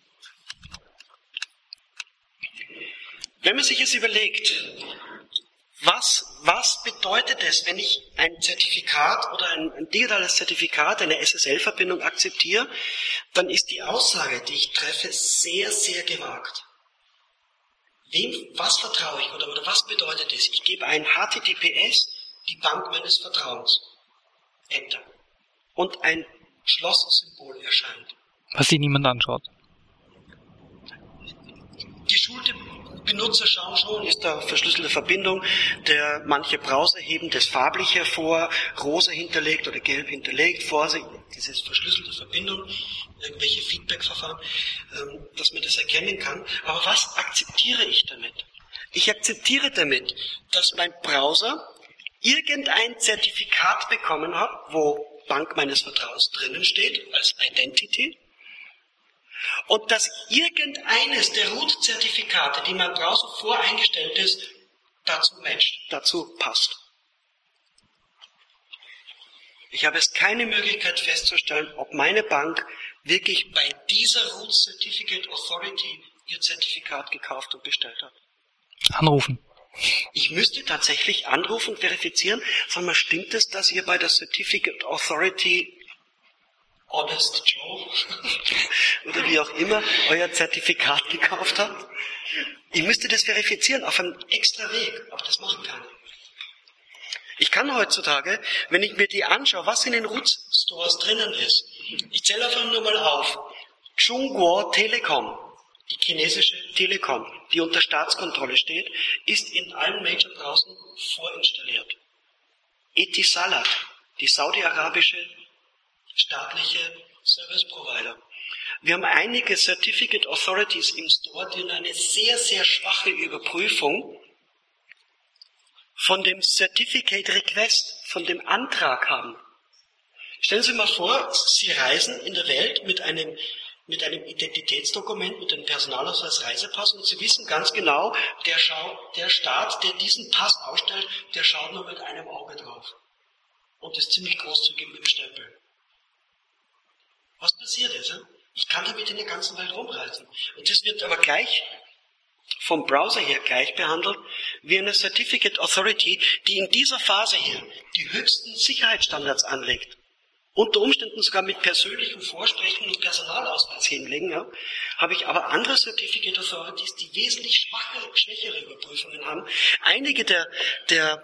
S2: Wenn man sich jetzt überlegt, was bedeutet es, wenn ich ein Zertifikat oder ein digitales Zertifikat, eine SSL-Verbindung akzeptiere, dann ist die Aussage, die ich treffe, sehr, sehr gewagt. Was vertraue ich oder was bedeutet es? Ich gebe ein HTTPS, die Bank meines Vertrauens. Enter. Und ein Schlosssymbol erscheint.
S3: Was sich niemand anschaut.
S2: Geschulte Benutzer schauen schon, ist da verschlüsselte Verbindung. Manche Browser heben das farblich hervor, rosa hinterlegt oder gelb hinterlegt. Vorsicht, diese verschlüsselte Verbindung, irgendwelche Feedback-Verfahren, dass man das erkennen kann. Aber was akzeptiere ich damit? Ich akzeptiere damit, dass mein Browser irgendein Zertifikat bekommen hat, wo Bank meines Vertrauens drinnen steht, als Identity, und dass irgendeines der Root-Zertifikate, die mein Browser voreingestellt ist, dazu matcht, dazu passt. Ich habe jetzt keine Möglichkeit festzustellen, ob meine Bank wirklich bei dieser Root Certificate Authority ihr Zertifikat gekauft und bestellt hat.
S3: Anrufen.
S2: Ich müsste tatsächlich anrufen und verifizieren, sag mal, stimmt es, dass ihr bei der Certificate Authority Honest Joe oder wie auch immer euer Zertifikat gekauft habt? Ich müsste das verifizieren auf einem extra Weg, aber das machen keiner. Ich kann heutzutage, wenn ich mir die anschaue, was in den Root Stores drinnen ist, ich zähle einfach nur mal auf. Chunghwa Telekom, die chinesische Telekom, die unter Staatskontrolle steht, ist in allen staatliche Service Provider. Wir haben einige Certificate Authorities im Store, die eine sehr, sehr schwache Überprüfung von dem Certificate Request, von dem Antrag haben. Stellen Sie sich mal vor, Sie reisen in der Welt mit einem Identitätsdokument, mit einem Personalausweis, Reisepass, und Sie wissen ganz genau, der Staat, der diesen Pass ausstellt, der schaut nur mit einem Auge drauf. Und ist ziemlich großzügig mit dem Stempel. Was passiert ist? Ich kann damit in der ganzen Welt rumreisen. Und das wird aber gleich vom Browser her gleich behandelt wie eine Certificate Authority, die in dieser Phase hier die höchsten Sicherheitsstandards anlegt. Unter Umständen sogar mit persönlichem Vorsprechen und Personalausweis hinlegen, ja, habe ich aber andere Certificate Authorities, die wesentlich schwächere Überprüfungen haben. Einige der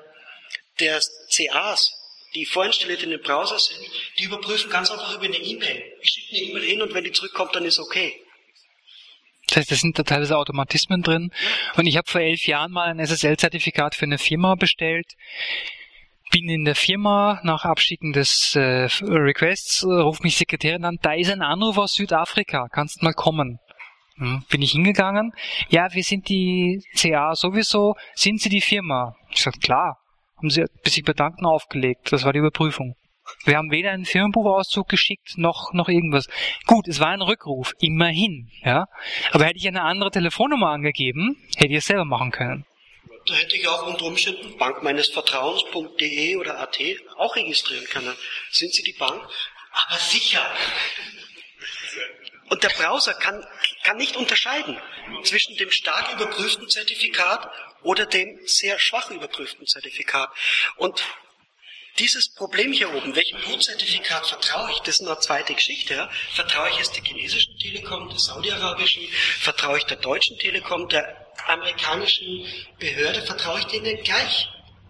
S2: CAs, die vorinstalliert in den Browser sind, die überprüfen ganz einfach über eine E-Mail. Ich schicke eine E-Mail hin und wenn die zurückkommt, dann ist okay.
S3: Das heißt, da sind da teilweise Automatismen drin. Und ich habe vor 11 Jahren mal ein SSL-Zertifikat für eine Firma bestellt. Bin in der Firma, nach Abschicken des Requests, ruft mich Sekretärin an, da ist ein Anruf aus Südafrika, kannst mal kommen. Bin ich hingegangen, ja, wir sind die CA sowieso, sind Sie die Firma? Ich sagte, klar, haben Sie sich bedankt und aufgelegt, das war die Überprüfung. Wir haben weder einen Firmenbuchauszug geschickt, noch irgendwas. Gut, es war ein Rückruf, immerhin, ja. Aber hätte ich eine andere Telefonnummer angegeben, hätte ich es selber machen können.
S2: Da hätte ich auch unter Umständen bankmeinesvertrauens.de oder AT auch registrieren können. Sind Sie die Bank? Aber sicher. Und der Browser kann nicht unterscheiden zwischen dem stark überprüften Zertifikat oder dem sehr schwach überprüften Zertifikat. Und dieses Problem hier oben, welchem Boot-Zertifikat vertraue ich, das ist eine zweite Geschichte. Ja? Vertraue ich es der chinesischen Telekom, der saudi-arabischen, vertraue ich der deutschen Telekom, der amerikanischen Behörde, vertraue ich denen gleich?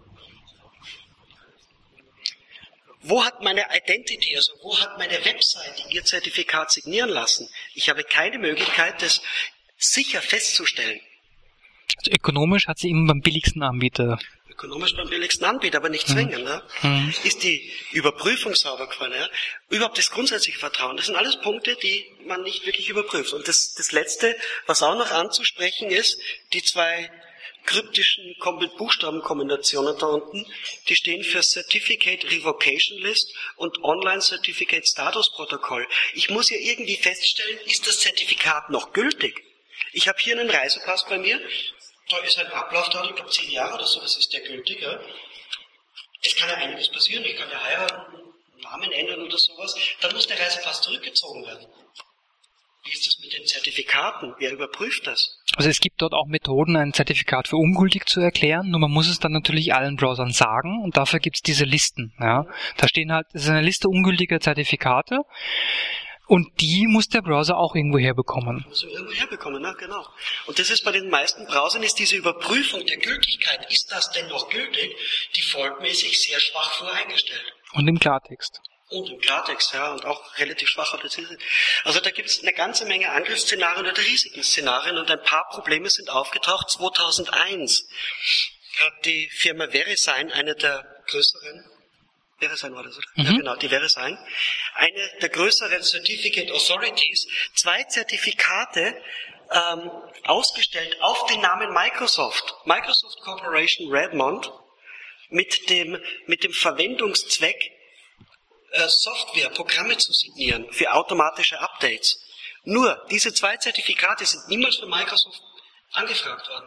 S2: Wo hat meine Identity, also wo hat meine Webseite ihr Zertifikat signieren lassen? Ich habe keine Möglichkeit, das sicher festzustellen.
S3: Also ökonomisch hat sie immer beim billigsten Anbieter.
S2: Ökonomisch beim billigsten Anbieter, aber nicht zwingend. Ne? Ist die Überprüfung sauber geworden? Ja? Überhaupt das grundsätzliche Vertrauen, das sind alles Punkte, die man nicht wirklich überprüft. Und das Letzte, was auch noch anzusprechen ist, die zwei kryptischen Buchstabenkombinationen da unten, die stehen für Certificate Revocation List und Online Certificate Status Protokoll. Ich muss ja irgendwie feststellen, ist das Zertifikat noch gültig? Ich habe hier einen Reisepass bei mir, da ist ein Ablaufdatum, ich glaube 10 Jahre oder so, das ist der gültige. Es kann ja einiges passieren, ich kann ja heiraten, Namen ändern oder sowas, dann muss der Reisepass zurückgezogen werden. Wie ist das mit den Zertifikaten? Wer überprüft das?
S3: Also es gibt dort auch Methoden, ein Zertifikat für ungültig zu erklären, nur man muss es dann natürlich allen Browsern sagen und dafür gibt es diese Listen. Ja. Da stehen halt, es ist eine Liste ungültiger Zertifikate und die muss der Browser auch irgendwo herbekommen.
S2: Muss er irgendwo herbekommen, ne? Genau. Und das ist bei den meisten Browsern, ist diese Überprüfung der Gültigkeit, ist das denn noch gültig, defaultmäßig sehr schwach voreingestellt.
S3: Und im Klartext.
S2: Und im Klartext, ja, und auch relativ schwach. Also da gibt es eine ganze Menge Angriffsszenarien oder Risikenszenarien und ein paar Probleme sind aufgetaucht. 2001 hat die Firma VeriSign, eine der größeren, VeriSign war das, oder? Ja, genau, die VeriSign, eine der größeren Certificate Authorities, 2 Zertifikate ausgestellt auf den Namen Microsoft. Microsoft Corporation Redmond mit dem Verwendungszweck, Software, Programme zu signieren für automatische Updates. Nur, diese 2 Zertifikate sind niemals von Microsoft angefragt worden.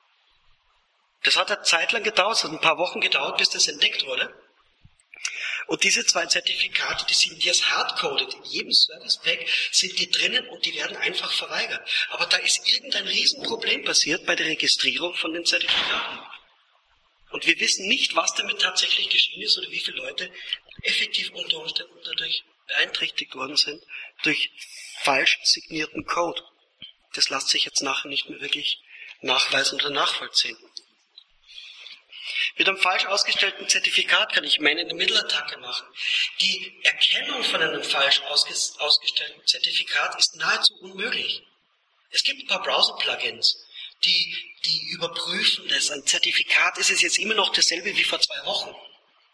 S2: Das hat eine Zeit lang gedauert, es hat ein paar Wochen gedauert, bis das entdeckt wurde. Und diese 2 Zertifikate, die ist hardcoded. In jedem Service Pack sind die drinnen und die werden einfach verweigert. Aber da ist irgendein Riesenproblem passiert bei der Registrierung von den Zertifikaten. Und wir wissen nicht, was damit tatsächlich geschehen ist oder wie viele Leute effektiv unter Umständen dadurch beeinträchtigt worden sind durch falsch signierten Code. Das lässt sich jetzt nachher nicht mehr wirklich nachweisen oder nachvollziehen. Mit einem falsch ausgestellten Zertifikat kann ich Man-in-the-Middle-Attacke machen. Die Erkennung von einem falsch ausgestellten Zertifikat ist nahezu unmöglich. Es gibt ein paar Browser-Plugins, die überprüfen das. Ein Zertifikat ist es jetzt immer noch dasselbe wie vor 2 Wochen.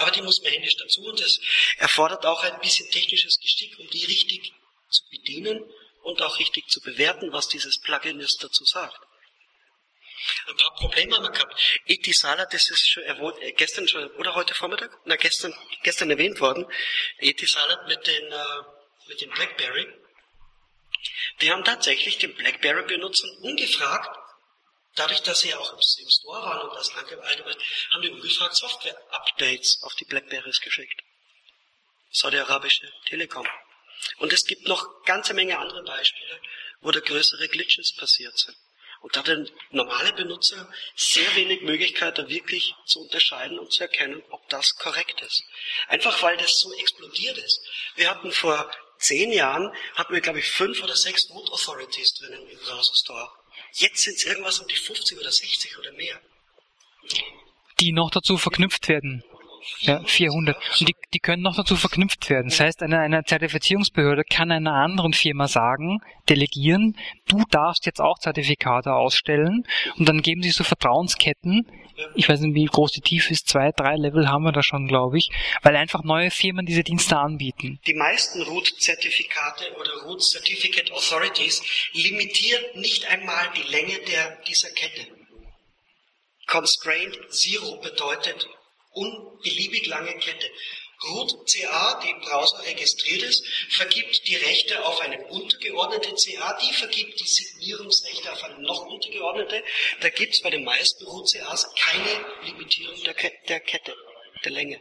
S2: Aber die muss man händisch dazu und das erfordert auch ein bisschen technisches Geschick, um die richtig zu bedienen und auch richtig zu bewerten, was dieses Plugin jetzt dazu sagt. Ein paar Probleme haben wir gehabt. Etisalat, das ist schon gestern schon, oder heute Vormittag? Gestern erwähnt worden. Etisalat mit den BlackBerry. Die haben tatsächlich den BlackBerry-Benutzern ungefragt, dadurch, dass sie ja auch im Store waren und das allgemein, haben die ungefragt Software-Updates auf die BlackBerrys geschickt. Saudi-Arabische Telekom. Und es gibt noch ganze Menge andere Beispiele, wo da größere Glitches passiert sind. Und da hat der normale Benutzer sehr wenig Möglichkeit, da wirklich zu unterscheiden und zu erkennen, ob das korrekt ist. Einfach weil das so explodiert ist. Wir hatten vor 10 Jahren, glaube ich, 5 oder 6 Root Authorities drinnen im Browser Store. Jetzt sind es irgendwas um die 50 oder 60 oder mehr.
S3: Die noch dazu verknüpft werden. Ja, 400. Und die können noch dazu verknüpft werden. Das heißt, eine Zertifizierungsbehörde kann einer anderen Firma sagen, delegieren, du darfst jetzt auch Zertifikate ausstellen und dann geben sie so Vertrauensketten. Ich weiß nicht, wie groß die Tiefe ist, 2, 3 Level haben wir da schon, glaube ich, weil einfach neue Firmen diese Dienste anbieten.
S2: Die meisten Root-Zertifikate oder Root Certificate Authorities limitieren nicht einmal die Länge dieser Kette. Constraint Zero bedeutet unbeliebig lange Kette. Root CA, die im Browser registriert ist, vergibt die Rechte auf eine untergeordnete CA, die vergibt die Signierungsrechte auf eine noch untergeordnete. Da gibt es bei den meisten Root CAs keine Limitierung der Kette, der Länge.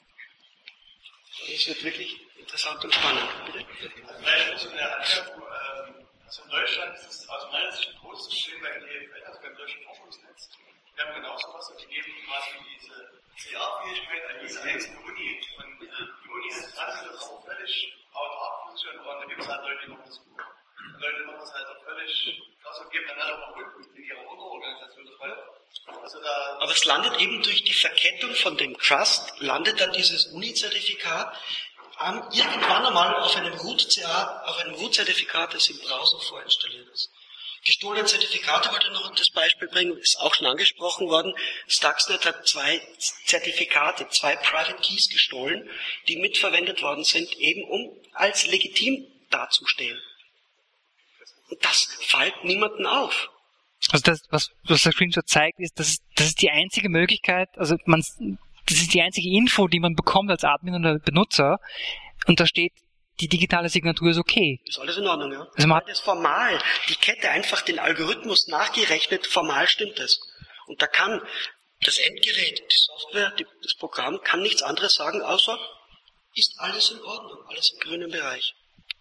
S2: Das wird wirklich interessant und spannend. Bitte?
S4: Als Beispiel zu der Anmerkung, also in Deutschland ist es aus meiner Sicht ein großes Problem bei DFL, also beim deutschen Forschungsnetz. Wir haben genau sowas und die geben quasi diese CA-Fähigkeit an diese einzelne Uni. Und die Uni ist dran, das auch völlig autark funktioniert, aber da gibt es halt Leute, die machen das gut. Und Leute machen das halt auch völlig, also geben dann halt auch mal Rücken in ihrer Unterorganisation das weiter.
S2: Aber es landet eben durch die Verkettung von dem Trust, landet dann dieses Uni-Zertifikat irgendwann einmal auf einem Root-Zertifikat, das im Browser vorinstalliert ist. Gestohlene Zertifikate, wollte ich noch das Beispiel bringen, ist auch schon angesprochen worden. Stuxnet hat 2 Zertifikate, 2 Private Keys gestohlen, die mitverwendet worden sind, eben um als legitim dazustehen. Und das fällt niemandem auf.
S3: Also das, was der Screenshot zeigt, ist, das ist die einzige Möglichkeit, das ist die einzige Info, die man bekommt als Admin oder Benutzer, und da steht, die digitale Signatur ist okay.
S2: Ist alles in Ordnung, ja.
S3: Also
S2: man hat jetzt formal die Kette einfach den Algorithmus nachgerechnet, formal stimmt es. Und da kann das Endgerät, die Software, das Programm kann nichts anderes sagen, außer ist alles in Ordnung, alles im grünen Bereich.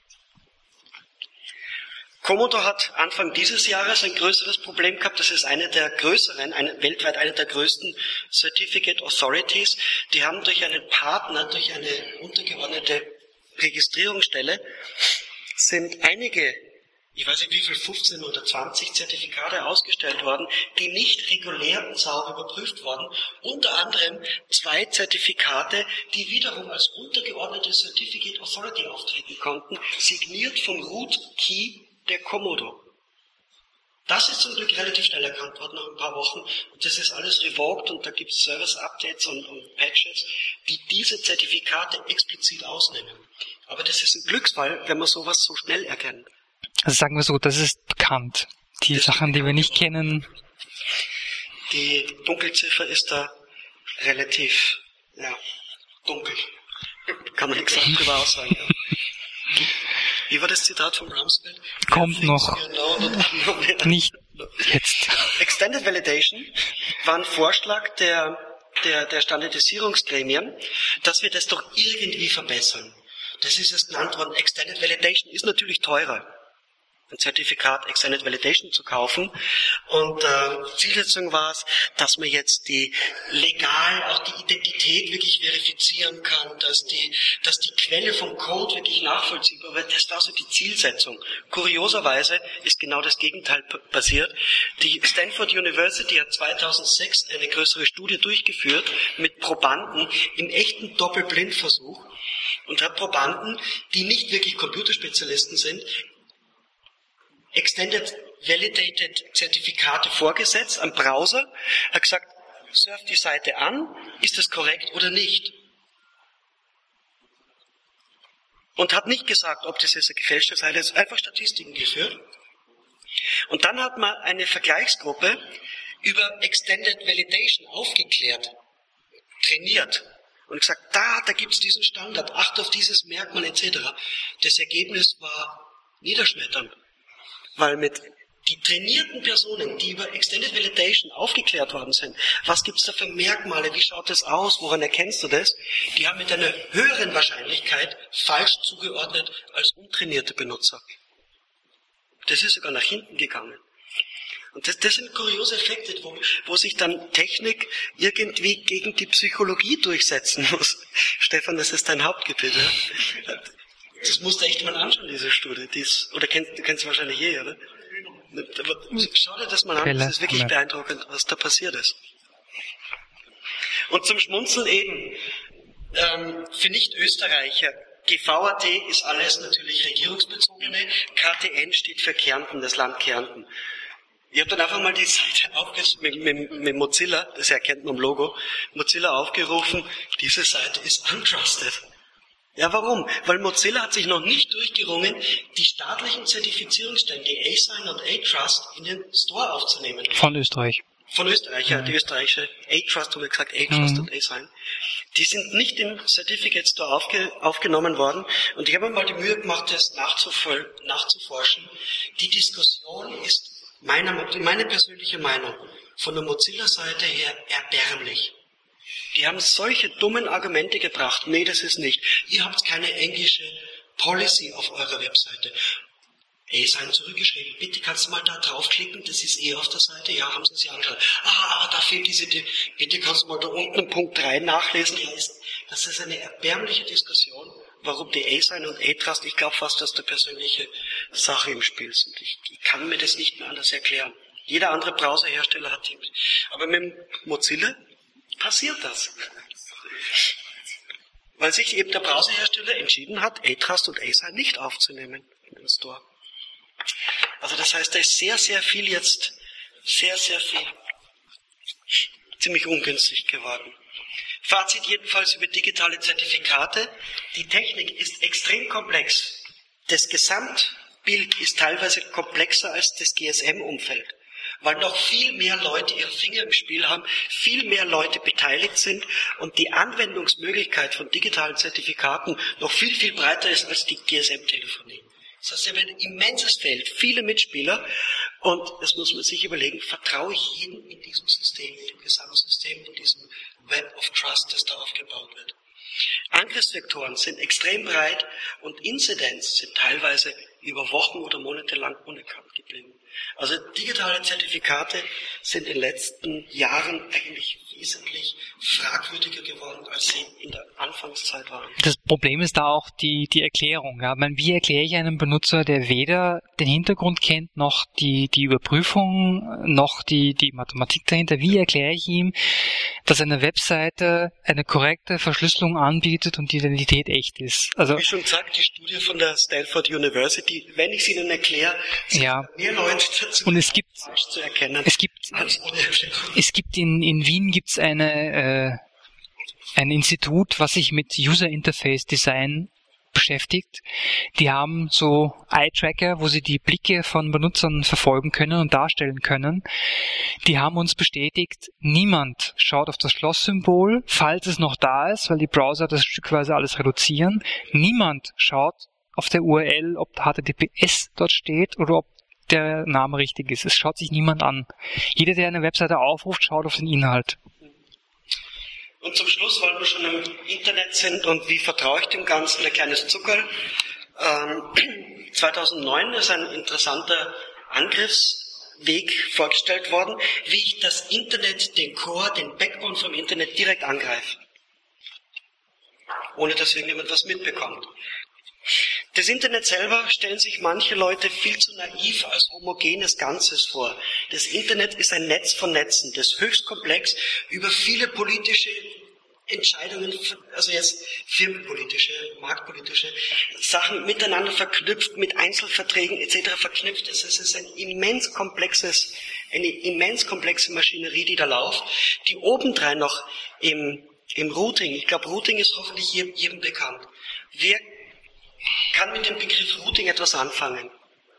S2: Commodore hat Anfang dieses Jahres ein größeres Problem gehabt. Das ist weltweit eine der größten Certificate Authorities. Die haben durch einen Partner, durch eine untergeordnete Registrierungsstelle, sind einige, ich weiß nicht wie viel, 15 oder 20 Zertifikate ausgestellt worden, die nicht regulär und sauber überprüft wurden. Unter anderem 2 Zertifikate, die wiederum als untergeordnete Certificate Authority auftreten konnten, signiert vom Root Key der Commodore. Das ist zum Glück relativ schnell erkannt worden, nach ein paar Wochen. Und das ist alles revoked und da gibt es Service-Updates und Patches, die diese Zertifikate explizit ausnehmen. Aber das ist ein Glücksfall, wenn man sowas so schnell erkennt.
S3: Also sagen wir so, das ist bekannt. Die Sachen, die wir nicht kennen.
S2: Die Dunkelziffer ist da relativ, dunkel. Kann man nichts drüber aussagen. Ja. Wie war das Zitat von Rumsfeld?
S3: Kommt noch. Nicht jetzt.
S2: Extended Validation war ein Vorschlag der Standardisierungsgremien, dass wir das doch irgendwie verbessern. Das ist jetzt genannt worden. Extended Validation ist natürlich teurer, ein Zertifikat Extended Validation zu kaufen. Und Zielsetzung war es, dass man jetzt legal auch die Identität wirklich verifizieren kann, dass die Quelle vom Code wirklich nachvollziehbar wird. Das war so die Zielsetzung. Kurioserweise ist genau das Gegenteil passiert. Die Stanford University hat 2006 eine größere Studie durchgeführt mit Probanden im echten Doppelblindversuch und hat Probanden, die nicht wirklich Computerspezialisten sind, Extended Validated Zertifikate vorgesetzt am Browser, hat gesagt, surft die Seite an, ist das korrekt oder nicht? Und hat nicht gesagt, ob das jetzt eine gefälschte Seite ist, einfach Statistiken geführt. Und dann hat man eine Vergleichsgruppe über Extended Validation aufgeklärt, trainiert und gesagt, da gibt es diesen Standard, acht auf dieses Merkmal etc. Das Ergebnis war niederschmetternd, weil mit die trainierten Personen, die über Extended Validation aufgeklärt worden sind, was gibt es da für Merkmale, wie schaut das aus, woran erkennst du das, die haben mit einer höheren Wahrscheinlichkeit falsch zugeordnet als untrainierte Benutzer. Das ist sogar nach hinten gegangen. Und das sind kuriose Effekte, wo sich dann Technik irgendwie gegen die Psychologie durchsetzen muss. Stefan, das ist dein Hauptgebiet, ja? Das musst du echt mal anschauen, diese Studie. Du kennst wahrscheinlich oder? Aber schau dir das mal an, das ist wirklich beeindruckend, was da passiert ist. Und zum Schmunzeln eben, für Nicht-Österreicher, GVAT ist alles natürlich regierungsbezogene, KTN steht für Kärnten, das Land Kärnten. Ich habe dann einfach mal die Seite mit Mozilla, das erkennt man am Logo, Mozilla aufgerufen, diese Seite ist untrusted. Ja, warum? Weil Mozilla hat sich noch nicht durchgerungen, die staatlichen Zertifizierungsstellen, die A-Sign und A-Trust, in den Store aufzunehmen.
S3: Von Österreich.
S2: Von Österreich, ja, die österreichische A-Trust, haben wir gesagt, A-Trust und A-Sign. Die sind nicht im Certificate Store aufgenommen worden. Und ich habe mir mal die Mühe gemacht, das nachzuforschen. Die Diskussion ist meine persönliche Meinung von der Mozilla-Seite her erbärmlich. Die haben solche dummen Argumente gebracht. Nee, das ist nicht. Ihr habt keine englische Policy auf eurer Webseite. A-Sign zurückgeschrieben. Bitte kannst du mal da draufklicken, das ist auf der Seite. Ja, haben sie sich angeschaut. Aber da fehlt bitte kannst du mal da unten in Punkt 3 nachlesen. Ja, das ist eine erbärmliche Diskussion, warum die A-Sign und A-Trust, ich glaube fast, dass da persönliche Sache im Spiel sind. Ich kann mir das nicht mehr anders erklären. Jeder andere Browserhersteller hat die. Aber mit Mozilla passiert das. Weil sich eben der Browserhersteller entschieden hat, A-Trust und A-Sign nicht aufzunehmen in den Store. Also das heißt, da ist sehr, sehr viel jetzt, sehr, sehr viel ziemlich ungünstig geworden. Fazit jedenfalls über digitale Zertifikate. Die Technik ist extrem komplex. Das Gesamtbild ist teilweise komplexer als das GSM-Umfeld, weil noch viel mehr Leute ihre Finger im Spiel haben, viel mehr Leute beteiligt sind und die Anwendungsmöglichkeit von digitalen Zertifikaten noch viel, viel breiter ist als die GSM-Telefonie. Das heißt, wir haben ein immenses Feld, viele Mitspieler und das muss man sich überlegen, vertraue ich jedem in diesem System, in dem Gesamtsystem, in diesem Web of Trust, das da aufgebaut wird. Angriffsvektoren sind extrem breit und Inzidenz sind teilweise über Wochen oder Monate lang unerkannt geblieben. Also digitale Zertifikate sind in den letzten Jahren eigentlich wesentlich fragwürdiger geworden, als sie in der Anfangszeit waren.
S3: Das Problem ist da auch die Erklärung. Ja. Wie erkläre ich einem Benutzer, der weder den Hintergrund kennt, noch die Überprüfung, noch die Mathematik dahinter, wie erkläre ich ihm, dass eine Webseite eine korrekte Verschlüsselung anbietet und die Identität echt ist? Also,
S2: wie schon gesagt, die Studie von der Stanford University, wenn ich sie Ihnen erkläre, sind mehr Leute dazu,
S3: und es gibt
S2: falsch zu erkennen.
S3: Es gibt in Wien gibt's ein Institut, was sich mit User Interface Design beschäftigt. Die haben so Eye-Tracker, wo sie die Blicke von Benutzern verfolgen können und darstellen können. Die haben uns bestätigt, niemand schaut auf das Schlosssymbol, falls es noch da ist, weil die Browser das stückweise alles reduzieren. Niemand schaut auf der URL, ob HTTPS dort steht oder ob der Name richtig ist. Es schaut sich niemand an. Jeder, der eine Webseite aufruft, schaut auf den Inhalt.
S2: Und zum Schluss, weil wir schon im Internet sind und wie vertraue ich dem Ganzen, ein kleines Zuckerl. 2009 ist ein interessanter Angriffsweg vorgestellt worden, wie ich das Internet, den Core, den Backbone vom Internet direkt angreife. Ohne dass irgendjemand was mitbekommt. Das Internet selber stellen sich manche Leute viel zu naiv als homogenes Ganzes vor. Das Internet ist ein Netz von Netzen, das höchst komplex über viele politische Entscheidungen, also jetzt firmenpolitische, marktpolitische Sachen miteinander verknüpft, mit Einzelverträgen etc. verknüpft ist. Es ist eine immens komplexe Maschinerie, die da läuft, die obendrein noch im Routing, ich glaube Routing ist hoffentlich jedem bekannt, kann mit dem Begriff Routing etwas anfangen.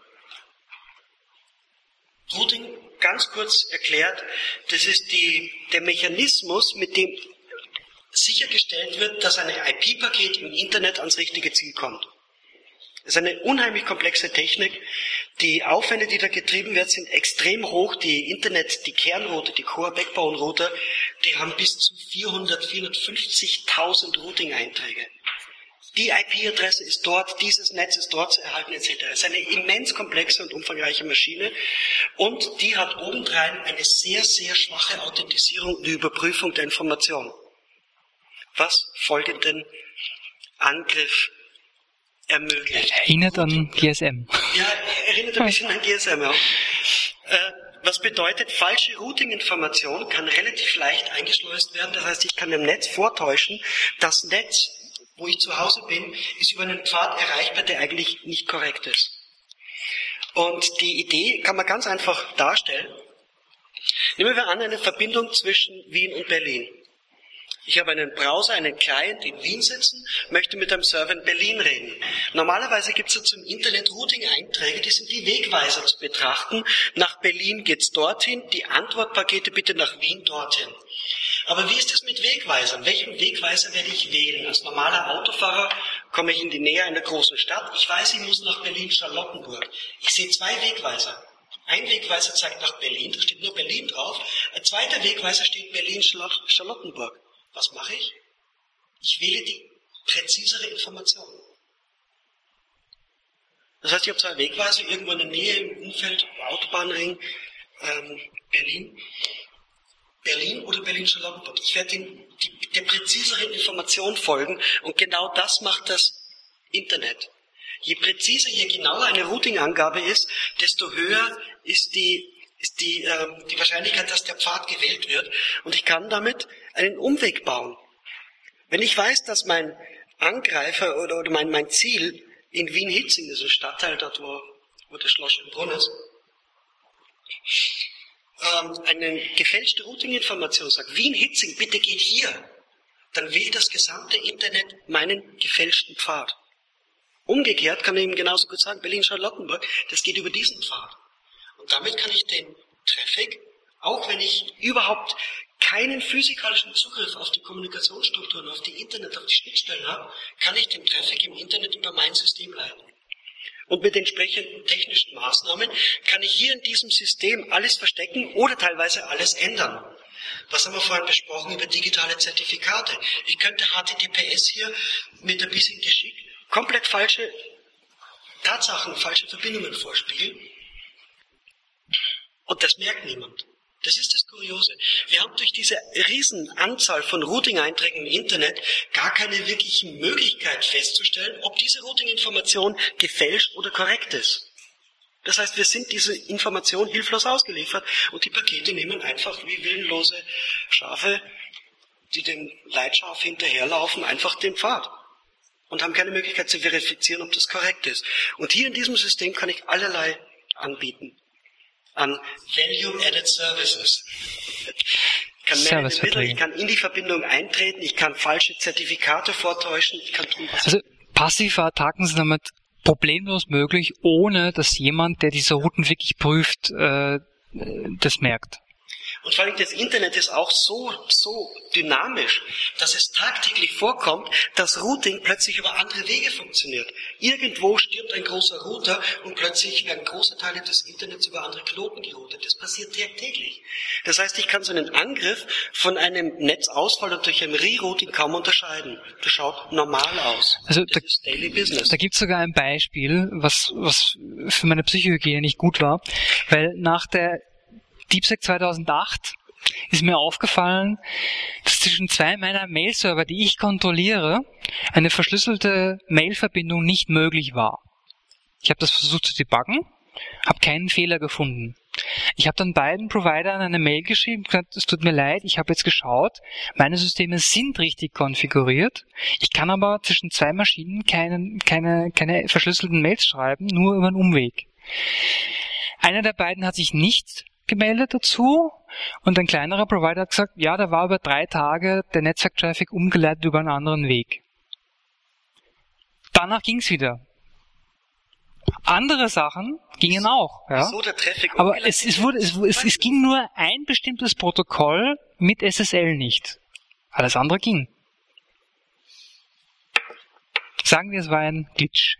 S2: Routing, ganz kurz erklärt, das ist der Mechanismus, mit dem sichergestellt wird, dass ein IP-Paket im Internet ans richtige Ziel kommt. Das ist eine unheimlich komplexe Technik. Die Aufwände, die da getrieben werden, sind extrem hoch. Die Kernrouter, die Core-Backbone-Router, die haben bis zu 450.000 Routing-Einträge. Die IP-Adresse ist dort, dieses Netz ist dort zu erhalten, etc. Es ist eine immens komplexe und umfangreiche Maschine und die hat obendrein eine sehr, sehr schwache Authentisierung und Überprüfung der Information. Was folgenden Angriff ermöglicht.
S3: Erinnert an GSM.
S2: Ja, erinnert ein bisschen an GSM auch. Was bedeutet, falsche Routing-Information kann relativ leicht eingeschleust werden. Das heißt, ich kann dem Netz vortäuschen, das Netz, wo ich zu Hause bin, ist über einen Pfad erreichbar, der eigentlich nicht korrekt ist. Und die Idee kann man ganz einfach darstellen. Nehmen wir an, eine Verbindung zwischen Wien und Berlin. Ich habe einen Browser, einen Client in Wien sitzen, möchte mit einem Server in Berlin reden. Normalerweise gibt es zum Internet Routing-Einträge, die sind wie Wegweiser zu betrachten. Nach Berlin geht's dorthin, die Antwortpakete bitte nach Wien dorthin. Aber wie ist es mit Wegweisern? Welchen Wegweiser werde ich wählen? Als normaler Autofahrer komme ich in die Nähe einer großen Stadt. Ich weiß, ich muss nach Berlin-Charlottenburg. Ich sehe 2 Wegweiser. Ein Wegweiser zeigt nach Berlin, da steht nur Berlin drauf. Ein zweiter Wegweiser steht Berlin-Charlottenburg. Was mache ich? Ich wähle die präzisere Information. Das heißt, ich habe 2 Wegweiser irgendwo in der Nähe im Umfeld, Autobahnring, Berlin oder Berlin-Charlottenburg. Ich werde der präziseren Information folgen und genau das macht das Internet. Je präziser, je genauer eine Routing-Angabe ist, desto höher ist die Wahrscheinlichkeit, dass der Pfad gewählt wird und ich kann damit einen Umweg bauen. Wenn ich weiß, dass mein Angreifer oder mein Ziel in Wien-Hietzing, das ist ein Stadtteil dort, wo das Schloss Schönbrunn ist, eine gefälschte Routing-Information sagt, Wien-Hietzing, bitte geht hier, dann wählt das gesamte Internet meinen gefälschten Pfad. Umgekehrt kann ich ihm genauso gut sagen, Berlin-Charlottenburg, das geht über diesen Pfad. Und damit kann ich den Traffic, auch wenn ich überhaupt keinen physikalischen Zugriff auf die Kommunikationsstrukturen, auf die Schnittstellen habe, kann ich den Traffic im Internet über mein System leiten. Und mit entsprechenden technischen Maßnahmen kann ich hier in diesem System alles verstecken oder teilweise alles ändern. Was haben wir vorhin besprochen über digitale Zertifikate? Ich könnte HTTPS hier mit ein bisschen Geschick komplett falsche Tatsachen, falsche Verbindungen vorspielen. Und das merkt niemand. Das ist das Kuriose. Wir haben durch diese riesen Anzahl von Routing-Einträgen im Internet gar keine wirkliche Möglichkeit festzustellen, ob diese Routing-Information gefälscht oder korrekt ist. Das heißt, wir sind diese Information hilflos ausgeliefert und die Pakete nehmen einfach wie willenlose Schafe, die dem Leitschaf hinterherlaufen, einfach den Pfad und haben keine Möglichkeit zu verifizieren, ob das korrekt ist. Und hier in diesem System kann ich allerlei anbieten an Value-Added Services. Ich kann ich kann in die Verbindung eintreten, ich kann falsche Zertifikate vortäuschen, ich kann tun, was
S3: Also passive Attacken sind damit problemlos möglich, ohne dass jemand, der diese Routen wirklich prüft, das merkt.
S2: Und vor allem das Internet ist auch so dynamisch, dass es tagtäglich vorkommt, dass Routing plötzlich über andere Wege funktioniert. Irgendwo stirbt ein großer Router und plötzlich werden große Teile des Internets über andere Knoten geroutet. Das passiert tagtäglich. Das heißt, ich kann so einen Angriff von einem Netzausfall und durch ein Rerouting kaum unterscheiden. Das schaut normal aus.
S3: Also
S2: das ist Daily Business.
S3: Da gibt es sogar ein Beispiel, was für meine Psychohygiene nicht gut war, weil nach der DeepSec 2008 ist mir aufgefallen, dass zwischen 2 meiner Mail-Server, die ich kontrolliere, eine verschlüsselte Mail-Verbindung nicht möglich war. Ich habe das versucht zu debuggen, habe keinen Fehler gefunden. Ich habe dann beiden Providern eine Mail geschrieben, gesagt, es tut mir leid, ich habe jetzt geschaut, meine Systeme sind richtig konfiguriert, ich kann aber zwischen 2 Maschinen keine verschlüsselten Mails schreiben, nur über einen Umweg. Einer der beiden hat sich nicht gemeldet dazu und ein kleinerer Provider hat gesagt, ja, da war über 3 Tage der Netzwerk-Traffic umgeleitet über einen anderen Weg. Danach ging's wieder. Andere Sachen gingen auch. Ja.
S2: So der Traffic.
S3: Aber es ging nur ein bestimmtes Protokoll mit SSL nicht. Alles andere ging. Sagen wir, es war ein Glitch.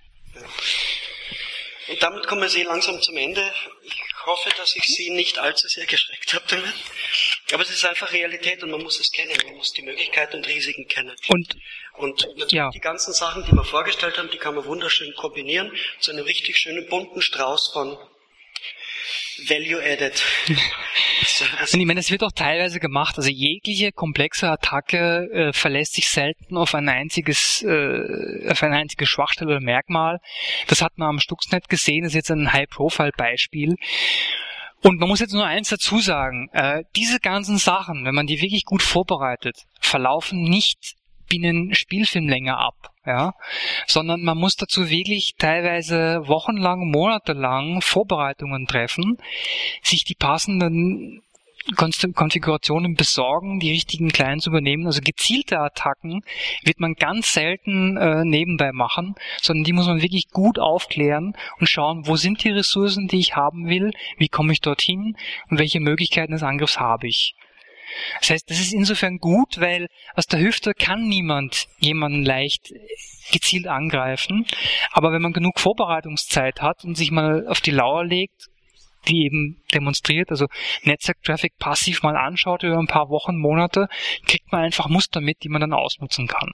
S2: Und damit kommen wir sehr langsam zum Ende. Ich hoffe, dass ich Sie nicht allzu sehr geschreckt habe damit. Aber es ist einfach Realität und man muss es kennen. Man muss die Möglichkeiten und Risiken kennen. Und natürlich
S3: ja.
S2: Die ganzen Sachen, die wir vorgestellt haben, die kann man wunderschön kombinieren zu einem richtig schönen bunten Strauß von Value Added.
S3: Und ich meine, es wird auch teilweise gemacht. Also jegliche komplexe Attacke verlässt sich selten auf eine einzige Schwachstelle oder Merkmal. Das hat man am Stuxnet gesehen. Das ist jetzt ein High-Profile-Beispiel. Und man muss jetzt nur eins dazu sagen. Diese ganzen Sachen, wenn man die wirklich gut vorbereitet, verlaufen nicht binnen Spielfilmlänge ab, ja, sondern man muss dazu wirklich teilweise wochenlang, monatelang Vorbereitungen treffen, sich die passenden Konfigurationen besorgen, die richtigen Clients übernehmen. Also gezielte Attacken wird man ganz selten nebenbei machen, sondern die muss man wirklich gut aufklären und schauen, wo sind die Ressourcen, die ich haben will, wie komme ich dorthin und welche Möglichkeiten des Angriffs habe ich. Das heißt, das ist insofern gut, weil aus der Hüfte kann niemand jemanden leicht gezielt angreifen. Aber wenn man genug Vorbereitungszeit hat und sich mal auf die Lauer legt, wie eben demonstriert, also Netzwerktraffic passiv mal anschaut über ein paar Wochen, Monate, kriegt man einfach Muster mit, die man dann ausnutzen kann.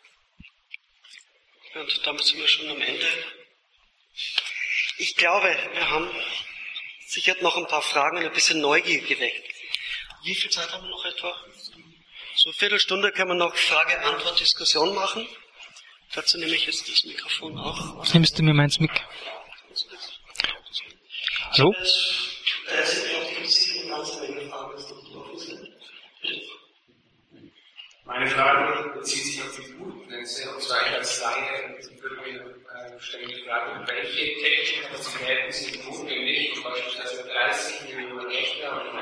S2: Und damit sind wir schon am Ende. Ich glaube, wir haben sicher noch ein paar Fragen und ein bisschen Neugier geweckt. Wie viel Zeit haben wir noch etwa? So eine Viertelstunde können wir noch Frage-Antwort-Diskussion machen. Dazu nehme ich jetzt das Mikrofon auch.
S3: Nimmst du mir meins mit? Hallo?
S2: Da sind ja auch die ganze Menge Fragen, die offen sind.
S7: Meine Frage bezieht sich auf die Bootgrenze, und zwar als Laie würde mir stellen die Frage, welche technischen Kapazitäten sind notwendig, um beispielsweise 30 Millionen Rechner und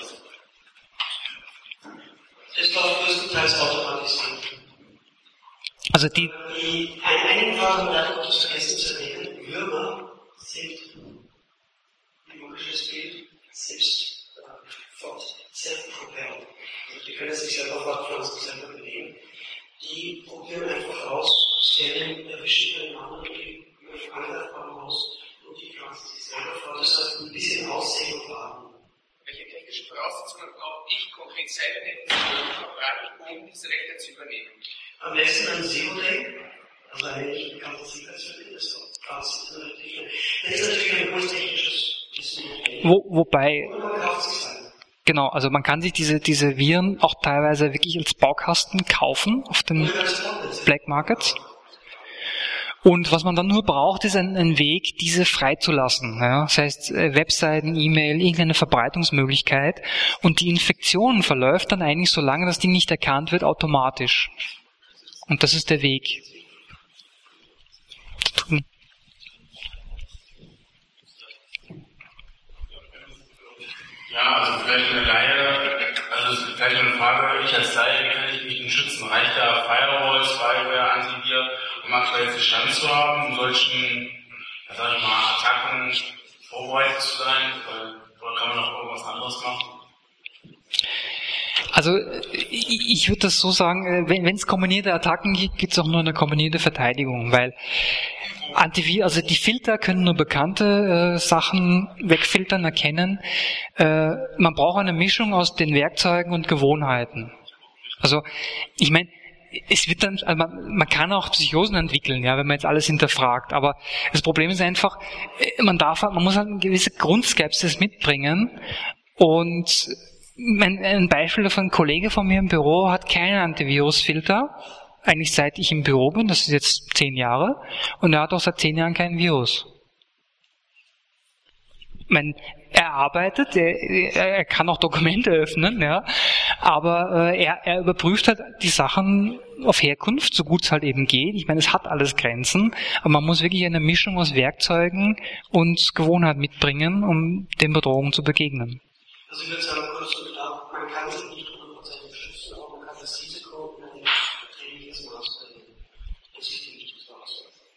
S2: ist doch größtenteils automatisiert.
S3: Also
S2: eine Frage, um das vergessen zu erwähnen, Würmer sind, wie logisches Bild, selbst self-propelled. Also die können sich selber fortpflanzen, selber bewegen. Die probieren einfach aus, stellen verschiedene Namen, die angreifbar aus und die pflanzen sich selber fort. Das heißt, ein bisschen Aussehen und Farben.
S7: welche technischen Voraussetzungen brauche ich konkret selber, um diese Rechte zu übernehmen?
S2: Am besten ein Zero-Day, also eine nicht bekannte Sicherheitsverlust, das ist natürlich ein hohes technisches Wissen.
S3: Wobei, genau, also man kann sich diese Viren auch teilweise wirklich als Baukasten kaufen auf den Black Markets. Und was man dann nur braucht, ist ein Weg, diese freizulassen. Ja? Das heißt, Webseiten, E-Mail, irgendeine Verbreitungsmöglichkeit. Und die Infektion verläuft dann eigentlich, solange das Ding nicht erkannt wird, automatisch. Und das ist der Weg.
S7: Ja, also vielleicht eine Laie, also vielleicht eine Frage, ich als Laie, wie kann ich mich denn schützen? Reicht da Firewall, Spyware, Antivir, um aktuell Stand zu haben, um solchen, sag ich mal, Attacken vorbereitet zu sein? Oder kann man noch irgendwas anderes machen?
S3: Also ich würde das so sagen, wenn es kombinierte Attacken gibt, gibt es auch nur eine kombinierte Verteidigung, weil also die Filter können nur bekannte Sachen wegfiltern, erkennen. Man braucht eine Mischung aus den Werkzeugen und Gewohnheiten. Also ich meine, es wird dann, also man kann auch Psychosen entwickeln, ja, wenn man jetzt alles hinterfragt. Aber das Problem ist einfach, man muss halt eine gewisse Grundskepsis mitbringen. Und ein Beispiel davon: ein Kollege von mir im Büro hat keinen Antivirusfilter, eigentlich seit ich im Büro bin, das ist jetzt 10 Jahre, und er hat auch seit 10 Jahren kein Virus. Er arbeitet, er kann auch Dokumente öffnen, ja, aber er überprüft halt die Sachen auf Herkunft, so gut es halt eben geht. Ich meine, es hat alles Grenzen, aber man muss wirklich eine Mischung aus Werkzeugen und Gewohnheit mitbringen, um den Bedrohungen zu begegnen.
S2: Also ich würde sagen, kurz und knapp, man kann sich nicht 100% schützen, aber man kann das Risiko in ein erträgliches Maß bringen. Das ist nicht das Maß.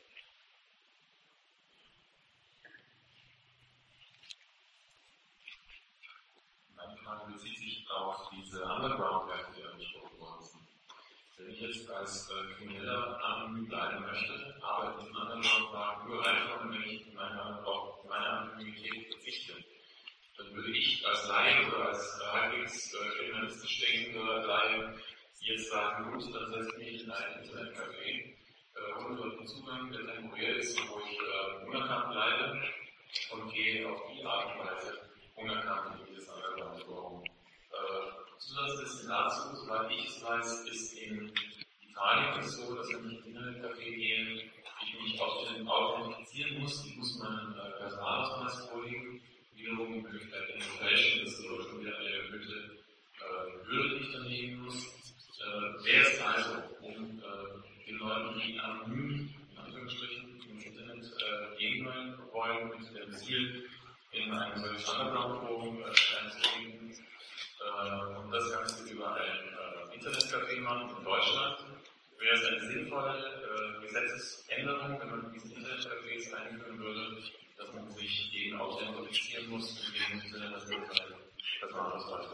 S8: ich jetzt als Krimineller anonym bleiben möchte, aber in anderen Sprachen nur reinkommen, wenn ich auf meine Anonymität verzichte. Dann würde ich als Laie oder als halbwegs kriminalistisch denkender Laie jetzt sagen, gut, dann setze ich mich in ein Internetcafé, hole dort einen Zugang, der temporär ist, wo ich unerkannt bleibe und gehe auf die Art und Weise unerkannt in dieses Underground-Forum. Zusätzlich dazu, soweit ich es weiß, ist in Italien es so, dass wenn ich in ein Internetcafé gehe, ich mich authentifizieren muss, ich muss meinen Personalausweis vorlegen, wiederum die Möglichkeit in Fälschen, das ist schon wieder eine erhöhte Hürde, die ich dann nehmen muss. Wer ist also, um den Leuten, die anonym, in Anführungsstrichen, ins Internet gehen wollen, mit dem Ziel, in einem solchen Underground-Forum einzugehen, und das Ganze über ein Internetcafé machen in Deutschland, wäre es eine sinnvolle Gesetzesänderung, wenn man diesen Internetcafés einführen würde, dass man sich denen authentifizieren muss, in dem Sinne, dass man Personalausweis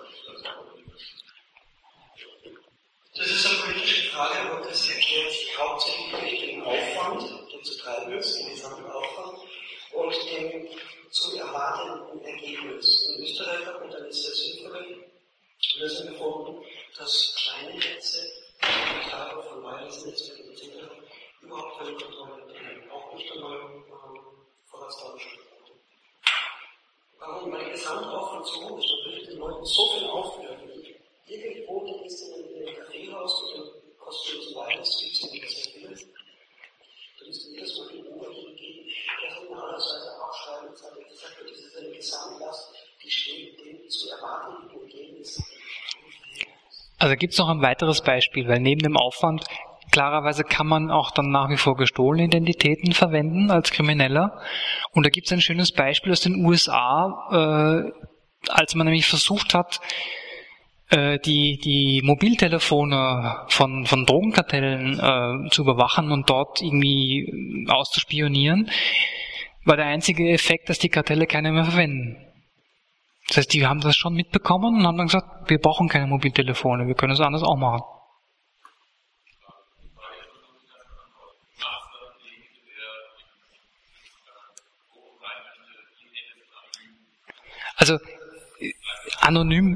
S9: Das ist eine politische Frage, und das erklärt sich hauptsächlich durch den Aufwand, der zu treiben ist, den gesamten Aufwand, und dem zu erwartenden Ergebnis. In Österreich hat man dann eine sehr sinnvolle Lösung gefunden, dass kleine Netze, Betreiber von Wireless-Netzwerken etc. überhaupt keine Kontrolle haben, auch nicht einmal Vorratsdatenschutz. Warum mein Gesamtaufwand so hoch ist, man würde den Leuten so viel aufbürden. Irgendwo gehst du in ein Kaffeehaus mit einem kostenlosen Wireless, gibt es ja nicht sehr viele. Da müsste jedes Mal in Uber hingehen, der von einer Seite abschreiben und sagt, das ist eine Gesamtlast, die steht dem zu erwartenden Ergebnis.
S3: Also gibt es noch ein weiteres Beispiel, weil neben dem Aufwand klarerweise kann man auch dann nach wie vor gestohlene Identitäten verwenden als Krimineller. Und da gibt es ein schönes Beispiel aus den USA, als man nämlich versucht hat, die Mobiltelefone von Drogenkartellen zu überwachen und dort irgendwie auszuspionieren, war der einzige Effekt, dass die Kartelle keine mehr verwenden. Das heißt, die haben das schon mitbekommen und haben dann gesagt, wir brauchen keine Mobiltelefone, wir können es anders auch machen. Also anonym,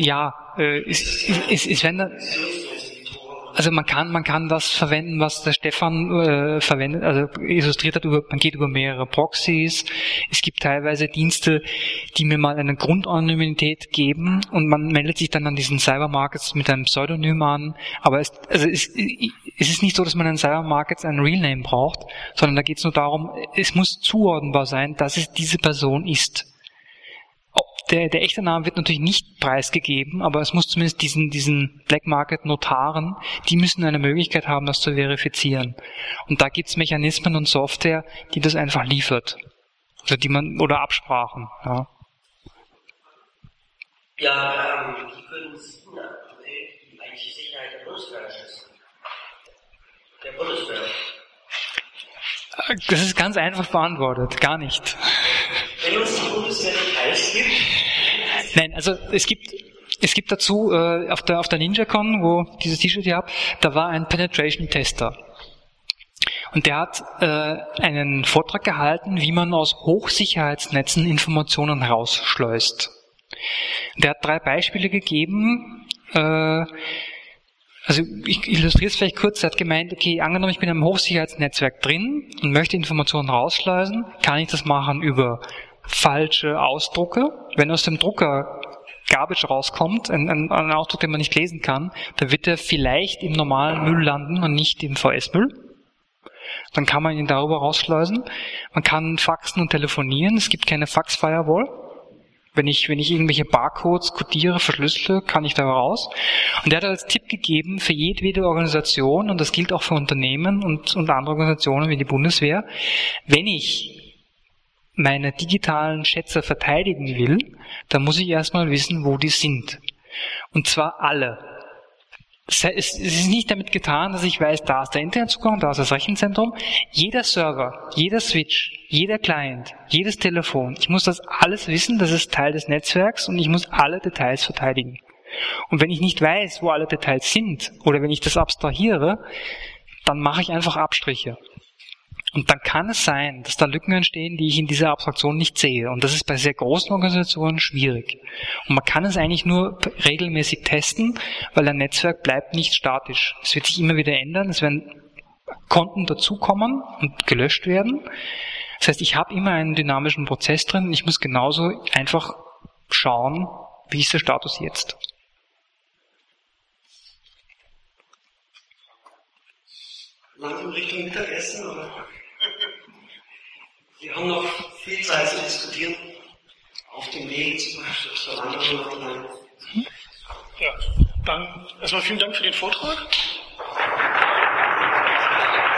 S3: ist wenn da, also man kann das verwenden, was der Stefan verwendet, also illustriert hat, man geht über mehrere Proxys. Es gibt teilweise Dienste, die mir mal eine Grundanonymität geben und man meldet sich dann an diesen Cybermarkets mit einem Pseudonym an. Aber es ist nicht so, dass man in Cybermarkets einen Realname braucht, sondern da geht es nur darum, es muss zuordnenbar sein, dass es diese Person ist. Der echte Name wird natürlich nicht preisgegeben, aber es muss zumindest diesen Black Market Notaren, die müssen eine Möglichkeit haben, das zu verifizieren. Und da gibt es Mechanismen und Software, die das einfach liefert. Also oder Absprachen. Ja,
S9: Die würden die eigentliche Sicherheit der Bundeswehr schützen. Der Bundeswehr.
S3: Das ist ganz einfach beantwortet, gar nicht.
S9: Wenn uns die Bundeswehr Details gibt?
S3: Nein, also es gibt dazu auf der NinjaCon, wo dieses T-Shirt hier habt, da war ein Penetration-Tester. Und der hat einen Vortrag gehalten, wie man aus Hochsicherheitsnetzen Informationen rausschleust. Der hat 3 Beispiele gegeben. Also ich illustriere es vielleicht kurz. Er hat gemeint, okay, angenommen, ich bin in einem Hochsicherheitsnetzwerk drin und möchte Informationen rausschleusen, kann ich das machen über falsche Ausdrucke. Wenn aus dem Drucker Garbage rauskommt, ein Ausdruck, den man nicht lesen kann, dann wird er vielleicht im normalen Müll landen und nicht im VS-Müll. Dann kann man ihn darüber rausschleusen. Man kann faxen und telefonieren. Es gibt keine Fax-Firewall. Wenn ich irgendwelche Barcodes codiere, verschlüssele, kann ich da raus. Und er hat als Tipp gegeben für jedwede Organisation, und das gilt auch für Unternehmen und andere Organisationen wie die Bundeswehr, wenn ich meine digitalen Schätze verteidigen will, dann muss ich erstmal wissen, wo die sind. Und zwar alle. Es ist nicht damit getan, dass ich weiß, da ist der Internetzugang, da ist das Rechenzentrum. Jeder Server, jeder Switch, jeder Client, jedes Telefon, ich muss das alles wissen, das ist Teil des Netzwerks und ich muss alle Details verteidigen. Und wenn ich nicht weiß, wo alle Details sind, oder wenn ich das abstrahiere, dann mache ich einfach Abstriche. Und dann kann es sein, dass da Lücken entstehen, die ich in dieser Abstraktion nicht sehe. Und das ist bei sehr großen Organisationen schwierig. Und man kann es eigentlich nur regelmäßig testen, weil ein Netzwerk bleibt nicht statisch. Es wird sich immer wieder ändern. Es werden Konten dazukommen und gelöscht werden. Das heißt, ich habe immer einen dynamischen Prozess drin. Ich muss genauso einfach schauen, wie ist der Status jetzt.
S9: Langsam Richtung Mittagessen, oder? Wir haben noch viel Zeit zu diskutieren. Auf dem Weg zum Beispiel zur Wanderung nach Nein.
S1: Ja, dann erstmal vielen Dank für den Vortrag.